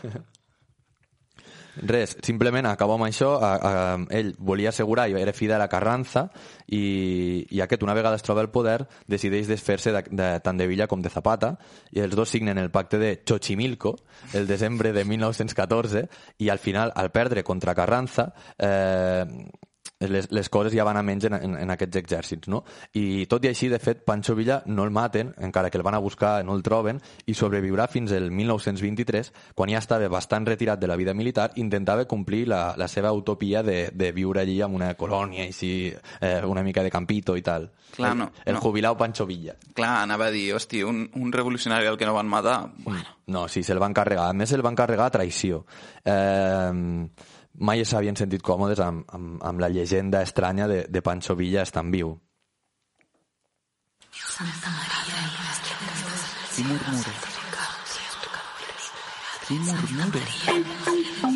Res, simplement acabo amb això. A, a, ell volia assegurar i era fidel a Carranza i, i aquest, una vegada es troba al poder, decideix desfer-se de, de, tant de Villa com de Zapata, i els dos signen el pacte de Xochimilco el desembre de mil nou-cents catorze, i al final, al perdre contra Carranza, eh, les, les coses ja van a menys en, en, en aquests exèrcits, no? I tot i així, de fet, Pancho Villa no el maten, encara que el van a buscar no el troben, i sobreviurà fins al mil nou-cents vint-i-tres, quan ja estava bastant retirat de la vida militar, intentava complir la, la seva utopia de, de viure allí en una colònia, així, eh, una mica de campito i tal. Clar, no, el el no. jubilao Pancho Villa. Clar, anava a dir, hosti, un, un revolucionari al que no van matar... Bueno. No, sí, se'l van carregar. A més, se'l van carregar a traïció. Eh... Mai s'havien sentit còmodes amb, amb, amb la llegenda estranya de, de Pancho Villa estant viu. Santa Maria i les Qui murmura? Qui murmura?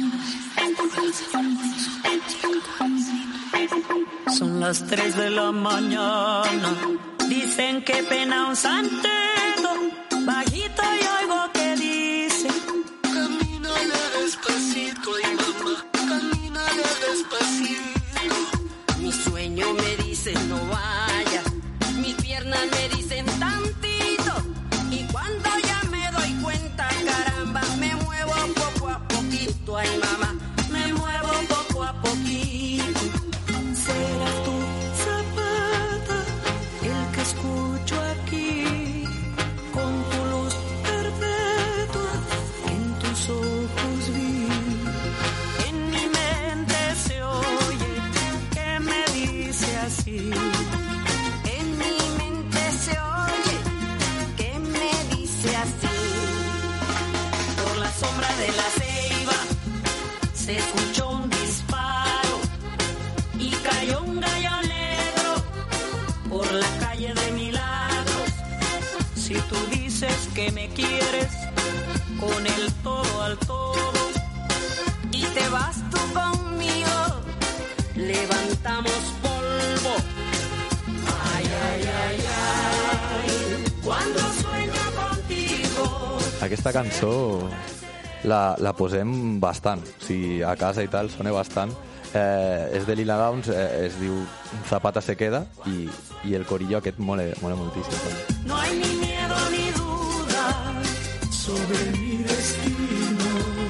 Son las tres de la mañana, dicen que pena un santeto, bajito y oigo que dice, camínale despacito, ay mamá, camínale despacito. Mi sueño me dice no vayas, mis piernas me dicen tantito, y cuando ya me doy cuenta, caramba, me muevo poco a poquito, ay mamá, me muevo poco a poquito. Serás tú, Zapata, el que escucho aquí, con tu luz perpetua que en tus ojos vi. En mi mente se oye que me dice así. En mi mente se oye que me dice así. Por la sombra de la ceiba se escuchó un disparo y cayó un gallo negro por la calle de Milagros. Si tú dices que me quieres con el todo al todo y te vas tú conmigo, levantamos polvo. Ay, ay, ay, ay, cuando sueño contigo. Aquesta cançó la, la posem bastant. O sigui, a casa i tal sona bastant. Eh, és de Lila Downs, eh, es diu Zapata se queda, i, i el corillo aquest mola, mola moltíssim. No hay ni miedo ni duda sobre mi destino.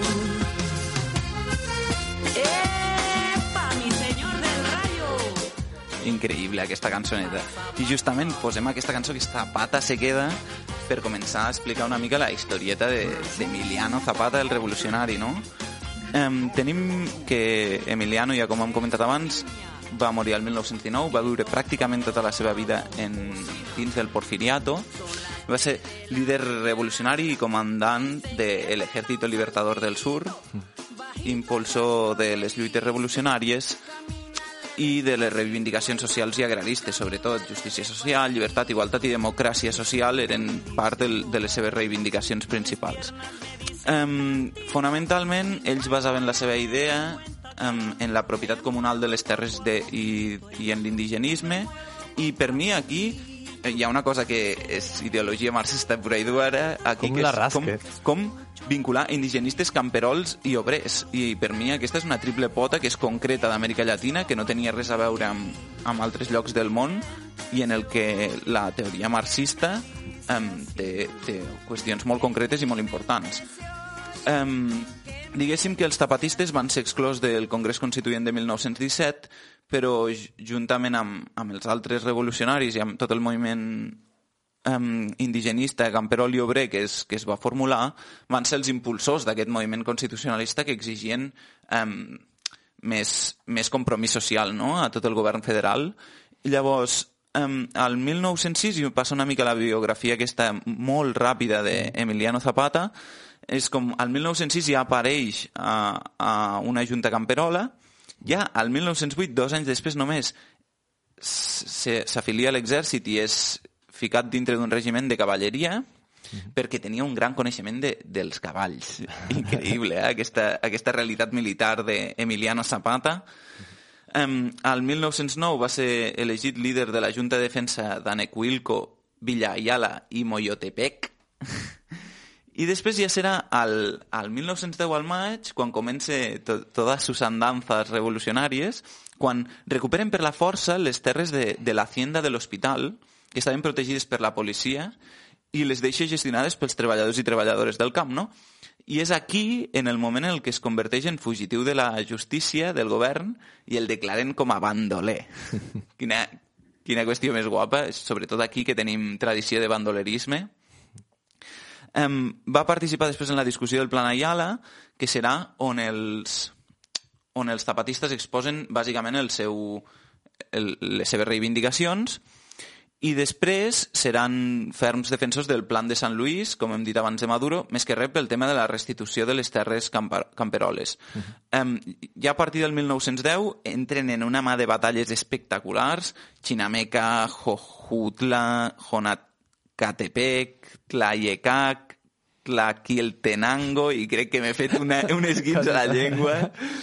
¡Epa, mi señor del rayo! Increïble, aquesta cançoneta. I justament posem aquesta cançó que Zapata se queda per començar a explicar una mica la historieta d'Emiliano Zapata, el revolucionari, no? Um, tenim que Emiliano, ja com hem comentat abans, va morir al mil nou-cents dinou, va viure pràcticament tota la seva vida en, dins del Porfiriato, va ser líder revolucionari i comandant de l'Ejército Libertador del Sur, impulsor de les lluites revolucionàries i de les reivindicacions socials i agraristes, sobretot justícia social, llibertat, igualtat i democràcia social eren part del, de les seves reivindicacions principals. Um, fonamentalment, ells basaven la seva idea um, en la propietat comunal de les terres de, i, i en l'indigenisme, i per mi aquí hi ha una cosa que és ideologia marxista pura i dura, aquí, com que la és rasca. com, com vincular indigenistes, camperols i obrers, i per mi aquesta és una triple pota que és concreta d'Amèrica Llatina, que no tenia res a veure amb, amb altres llocs del món, i en el que la teoria marxista um, té, té qüestions molt concretes i molt importants. Um, diguéssim que els zapatistes van ser exclòs del Congrés Constituent de mil nou-cents disset, però juntament amb, amb els altres revolucionaris i amb tot el moviment um, indigenista, camperol i obrer que es, que es va formular, van ser els impulsors d'aquest moviment constitucionalista que exigien um, més, més compromís social, no?, a tot el govern federal. I llavors, um, al mil nou-cents sis, i passa una mica la biografia aquesta molt ràpida d'Emiliano Zapata, és com al mil nou-cents sis ja apareix a, a una junta camperola, ja al mil nou-cents vuit, dos anys després només, s'afilia a l'exèrcit i és ficat dintre d'un regiment de cavalleria, mm-hmm. perquè tenia un gran coneixement de, dels cavalls. Increïble, eh? aquesta, aquesta realitat militar d'Emiliano Zapata. Um, al mil nou-cents nou va ser elegit líder de la Junta de Defensa d'Anecuilco, Villa Ayala i Moyotepec. I després ja serà al, al mil nou-cents deu al maig, quan comença to, totes sus andanzas revolucionàries, quan recuperen per la força les terres de, de l'hacienda de l'hospital, que estaven protegides per la policia, i les deixa gestionades pels treballadors i treballadores del camp, no? I és aquí, en el moment en el que es converteix en fugitiu de la justícia, del govern, i el declaren com a bandoler. Quina, quina qüestió més guapa, sobretot aquí que tenim tradició de bandolerisme. Um, va participar després en la discussió del Plan Ayala, que serà on els, on els zapatistes exposen bàsicament el seu, el, les seves reivindicacions, i després seran ferms defensors del Plan de Sant Luís, com hem dit abans de Maduro, més que res pel tema de la restitució de les terres camper camperoles. Uh-huh. um, ja a partir del mil nou-cents deu entren en una mà de batalles espectaculars, Chinameca, Jojutla, Jonacatepec, Tlayecac, Tlaquiltenango, i crec que m'he fet una, un esguins a la llengua.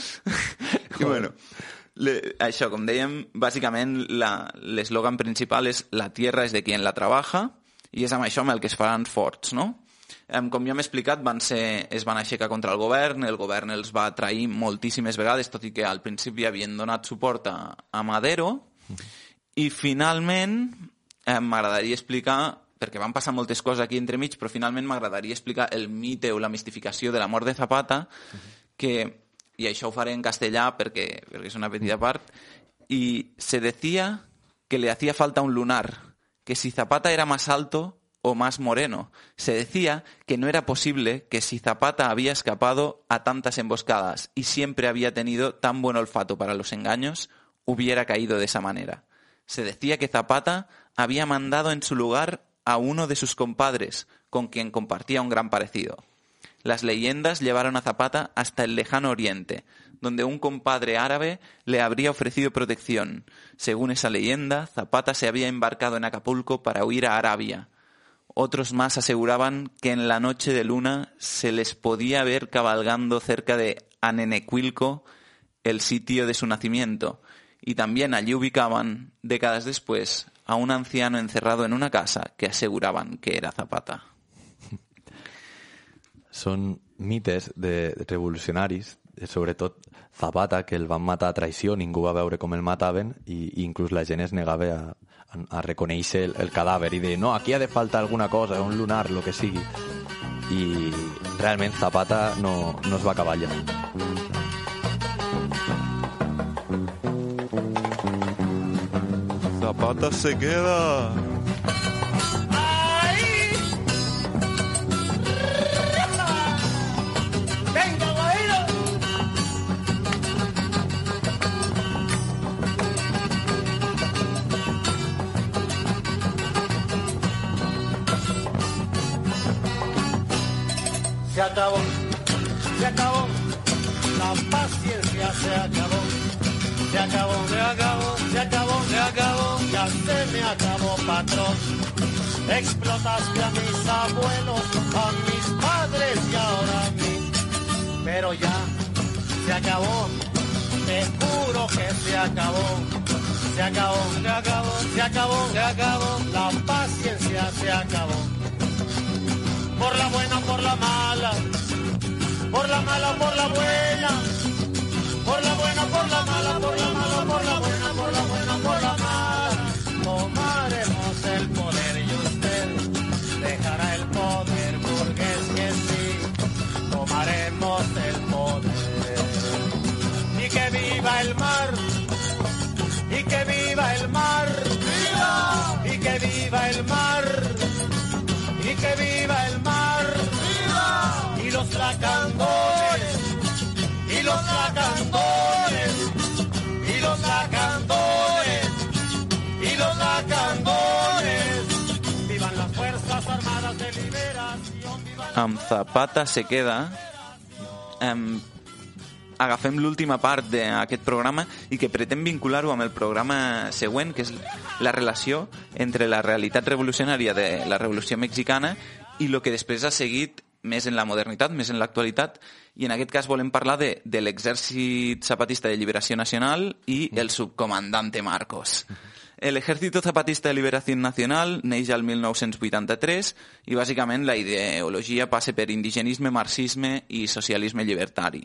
I bueno... Le, això, com dèiem, bàsicament l'eslògan principal és la tierra és de quien la trabaja, i és amb això amb el que es faran forts, no? Um, com ja m'he explicat, van ser, es van aixecar contra el govern, el govern els va trair moltíssimes vegades, tot i que al principi havien donat suport a, a Madero, i finalment um, m'agradaria explicar, perquè van passar moltes coses aquí entremig, però finalment m'agradaria explicar el mite o la mistificació de la mort de Zapata, que... y això ho faré en castellà perquè, perquè és una petita part, y se decía que le hacía falta un lunar, que si Zapata era más alto o más moreno. Se decía que no era posible que si Zapata había escapado a tantas emboscadas y siempre había tenido tan buen olfato para los engaños, hubiera caído de esa manera. Se decía que Zapata había mandado en su lugar a uno de sus compadres, con quien compartía un gran parecido. Las leyendas llevaron a Zapata hasta el lejano oriente, donde un compadre árabe le habría ofrecido protección. Según esa leyenda, Zapata se había embarcado en Acapulco para huir a Arabia. Otros más aseguraban que en la noche de luna se les podía ver cabalgando cerca de Anenecuilco, el sitio de su nacimiento, y también allí ubicaban, décadas después, a un anciano encerrado en una casa que aseguraban que era Zapata. Són mites de revolucionaris, sobretot Zapata, que el van matar a traïció, ningú va veure com el mataven, i, i inclús la gent es negava a, a, a reconèixer el, el cadàver i dir, no, aquí ha de faltar alguna cosa, un lunar, lo que sigui. I realment Zapata no, no es va acabar allà. Zapata se queda... Se acabó, se acabó, la paciencia se acabó, se acabó, se acabó, se acabó, se acabó, ya se me acabó, patrón. Explotaste a mis abuelos, a mis padres y ahora a mí, pero ya se acabó, te juro que se acabó, se acabó, se acabó, se acabó, se acabó, la paciencia se acabó. Por la buena, por la mala, por la mala, por la buena, por la buena, por la mala, por la mala, por la buena, por la buena, por la mala. Tomaremos el poder y usted dejará el poder, porque es que sí, tomaremos el poder. Y que viva el mar, y que viva el mar, ¡viva! Y que viva el mar. Y que viva el mar, ¡viva! Y los lacandones, y los lacandones, y los lacandones, y los lacandones. Vivan las Fuerzas Armadas de Liberación. Amb Zapata se queda... Um, agafem l'última part d'aquest programa i que pretén vincular-ho amb el programa següent, que és la relació entre la realitat revolucionària de la Revolució Mexicana i el que després ha seguit més en la modernitat, més en l'actualitat, i en aquest cas volem parlar de, de l'Exèrcit Zapatista de Liberació Nacional i el subcomandante Marcos. El Ejército Zapatista de Liberación Nacional neix al mil nou-cents vuitanta-tres i bàsicament la ideologia passa per indigenisme, marxisme i socialisme llibertari.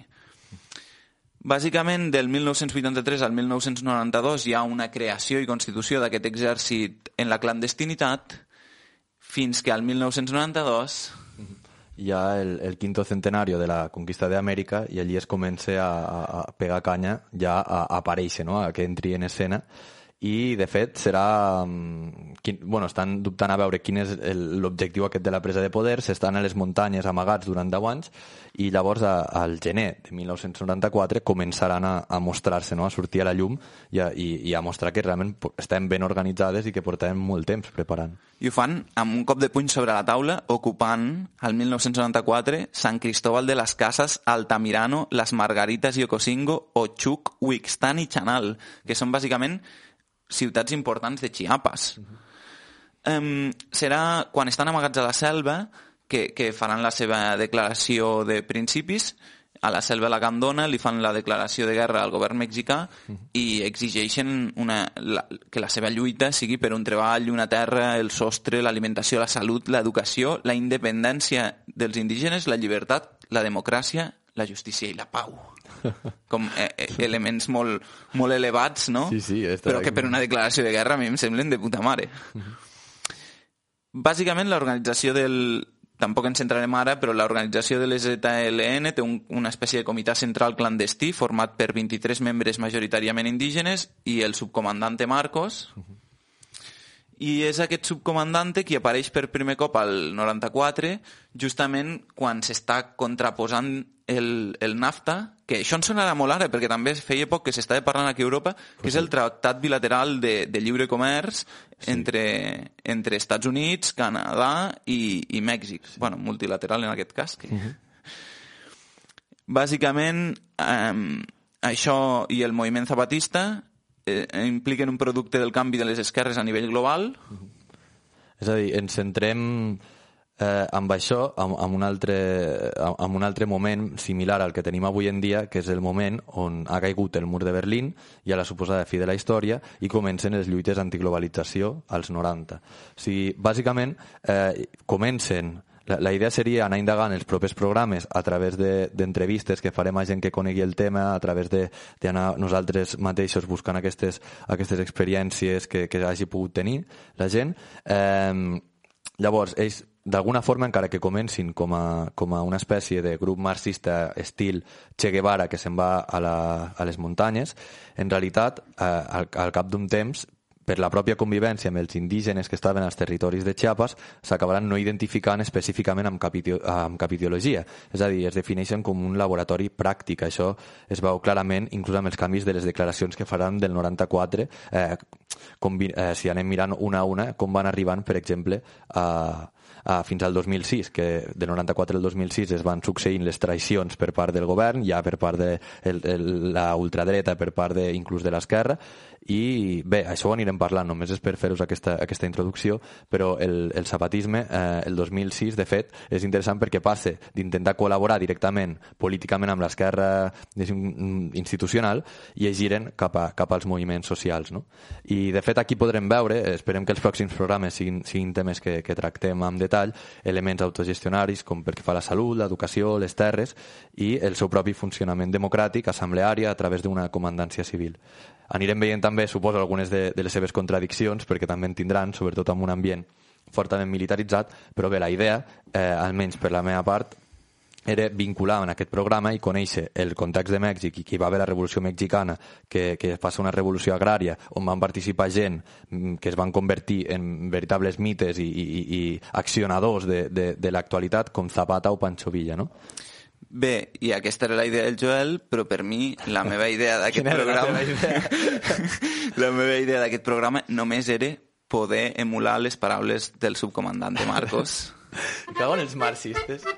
Bàsicament, del mil nou-cents vuitanta-tres al mil nou-cents noranta-dos hi ha una creació i constitució d'aquest exèrcit en la clandestinitat fins que al mil nou-cents noranta-dos... hi ha el, el quinto centenario de la conquista d'Amèrica i allí es comença a, a pegar canya ja a, a aparèixer, no? A que entri en escena. I, de fet, serà... Quin, bueno, estan dubtant a veure quin és el, l'objectiu aquest de la presa de poder, s'estan a les muntanyes amagats durant deu anys i llavors a, al gener de mil nou-cents noranta-quatre començaran a, a mostrar-se, no? A sortir a la llum i a, i, i a mostrar que realment estem ben organitzades i que portem molt temps preparant. I ho fan amb un cop de puny sobre la taula, ocupant el mil nou-cents noranta-quatre San Cristóbal de las Casas, Altamirano, Las Margaritas i Ocosingo, Ochuc, Huixtán i Chanal, que són bàsicament ciutats importants de Chiapas. Uh-huh. Um, serà quan estan amagats a la selva que, que faran la seva declaració de principis. A la selva Lacandona li fan la declaració de guerra al govern mexicà uh-huh. i exigeixen una, la, que la seva lluita sigui per un treball, una terra, el sostre, l'alimentació, la salut, l'educació, la independència dels indígenes, la llibertat, la democràcia, la justícia i la pau. Com eh, eh, elements molt, molt elevats, no? Sí, sí, però que per una declaració de guerra a mi em semblen de puta mare. Uh-huh. Bàsicament l'organització del... Tampoc ens centrarem ara, però l'organització de l'E Z L N té un, una espècie de comitè central clandestí format per vint-i-tres membres majoritàriament indígenes i el subcomandante Marcos. Uh-huh. I és aquest subcomandante qui apareix per primer cop al noranta-quatre, justament quan s'està contraposant el, el NAFTA, que això ens sonarà molt ara, perquè també feia poc que s'estava parlant aquí a Europa, que pues és sí. El tractat bilateral de, de lliure comerç sí. entre, entre Estats Units, Canadà i, i Mèxic. Sí. Bueno, multilateral en aquest cas. Que... Uh-huh. Bàsicament, eh, això i el moviment zapatista eh, impliquen un producte del canvi de les esquerres a nivell global. Uh-huh. És a dir, ens centrem eh, amb això, amb, amb, un altre, amb un altre moment similar al que tenim avui en dia, que és el moment on ha caigut el mur de Berlín i a la suposada fi de la història i comencen les lluites antiglobalització als noranta. O sigui, bàsicament, eh, comencen... La, la idea seria anar indagant els propers programes a través de, d'entrevistes que farem a gent que conegui el tema, a través de, d'anar nosaltres mateixos buscant aquestes, aquestes experiències que, que hagi pogut tenir la gent. Eh, llavors, ells, d'alguna forma, encara que comencin com a, com a una espècie de grup marxista estil Che Guevara que se'n va a, la, a les muntanyes, en realitat, eh, al, al cap d'un temps, per la pròpia convivència amb els indígenes que estaven als territoris de Chiapas, s'acabaran no identificant específicament amb cap, amb cap ideologia. És a dir, es defineixen com un laboratori pràctic. Això es veu clarament, inclús amb els canvis de les declaracions que faran del noranta-quatre, eh, com, eh, si anem mirant una a una, com van arribant, per exemple, a... Uh, fins al dos mil sis, que de noranta-quatre al dos mil sis es van succeint les traïcions per part del govern, ja per part de el, el, la ultradreta, per part de, inclús de l'esquerra, i bé, això ho anirem parlant, només és per fer-vos aquesta, aquesta introducció, però el, el zapatisme, eh, el dos mil sis, de fet, és interessant perquè passa d'intentar col·laborar directament políticament amb l'esquerra institucional i es giren cap, a, cap als moviments socials, no? I de fet aquí podrem veure, esperem que els pròxims programes siguin, siguin temes que, que tractem amb detall, elements autogestionaris com pel que fa a la salut, l'educació, les terres i el seu propi funcionament democràtic, assembleari, a través d'una comandància civil. Anirem veient també, suposo, algunes de, de les seves contradiccions, perquè també en tindran, sobretot en un ambient fortament militaritzat, però bé, la idea, eh, almenys per la meva part, era vincular en aquest programa i conèixer el context de Mèxic i que hi va haver la Revolució Mexicana, que, que passa una revolució agrària on van participar gent que es van convertir en veritables mites i, i, i accionadors de, de, de l'actualitat com Zapata o Pancho Villa, no? Bé, i aquesta era la idea del Joel, però per mi la meva idea d'aquest programa la, idea? la meva idea d'aquest programa només era poder emular les paraules del subcomandante Marcos. Cago en els marxistes.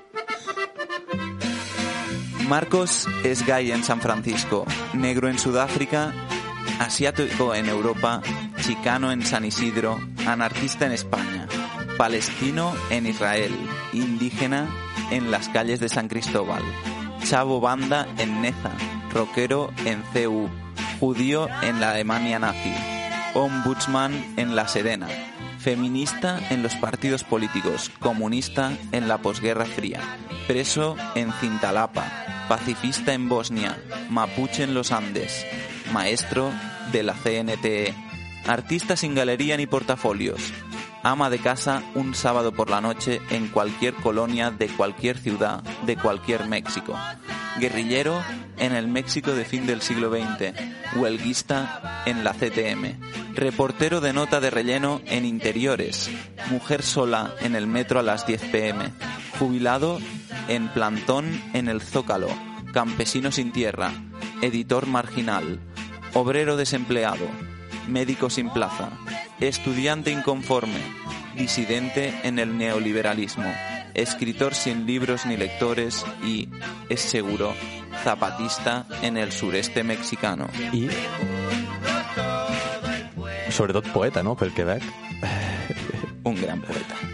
Marcos es gay en San Francisco, negro en Sudáfrica, asiático en Europa, chicano en San Isidro, anarquista en España, palestino en Israel, indígena en las calles de San Cristóbal, chavo banda en Neza, rockero en C U, judío en la Alemania nazi, ombudsman en La Serena, feminista en los partidos políticos, comunista en la posguerra fría, preso en Cintalapa, pacifista en Bosnia, mapuche en los Andes, maestro de la C N T E, artista sin galería ni portafolios, ama de casa un sábado por la noche en cualquier colonia de cualquier ciudad de cualquier México. Guerrillero en el México de fin del siglo veinte. Huelguista en la C T M. Reportero de nota de relleno en Interiores. Mujer sola en el metro a las diez pm. Jubilado en plantón en el Zócalo. Campesino sin tierra. Editor marginal. Obrero desempleado. Médico sin plaza. Estudiante inconforme. Disidente en el neoliberalismo. Escritor sin libros ni lectores y, es seguro, zapatista en el sureste mexicano. I, sobretot poeta, no?, pel Quebec. Un gran poeta.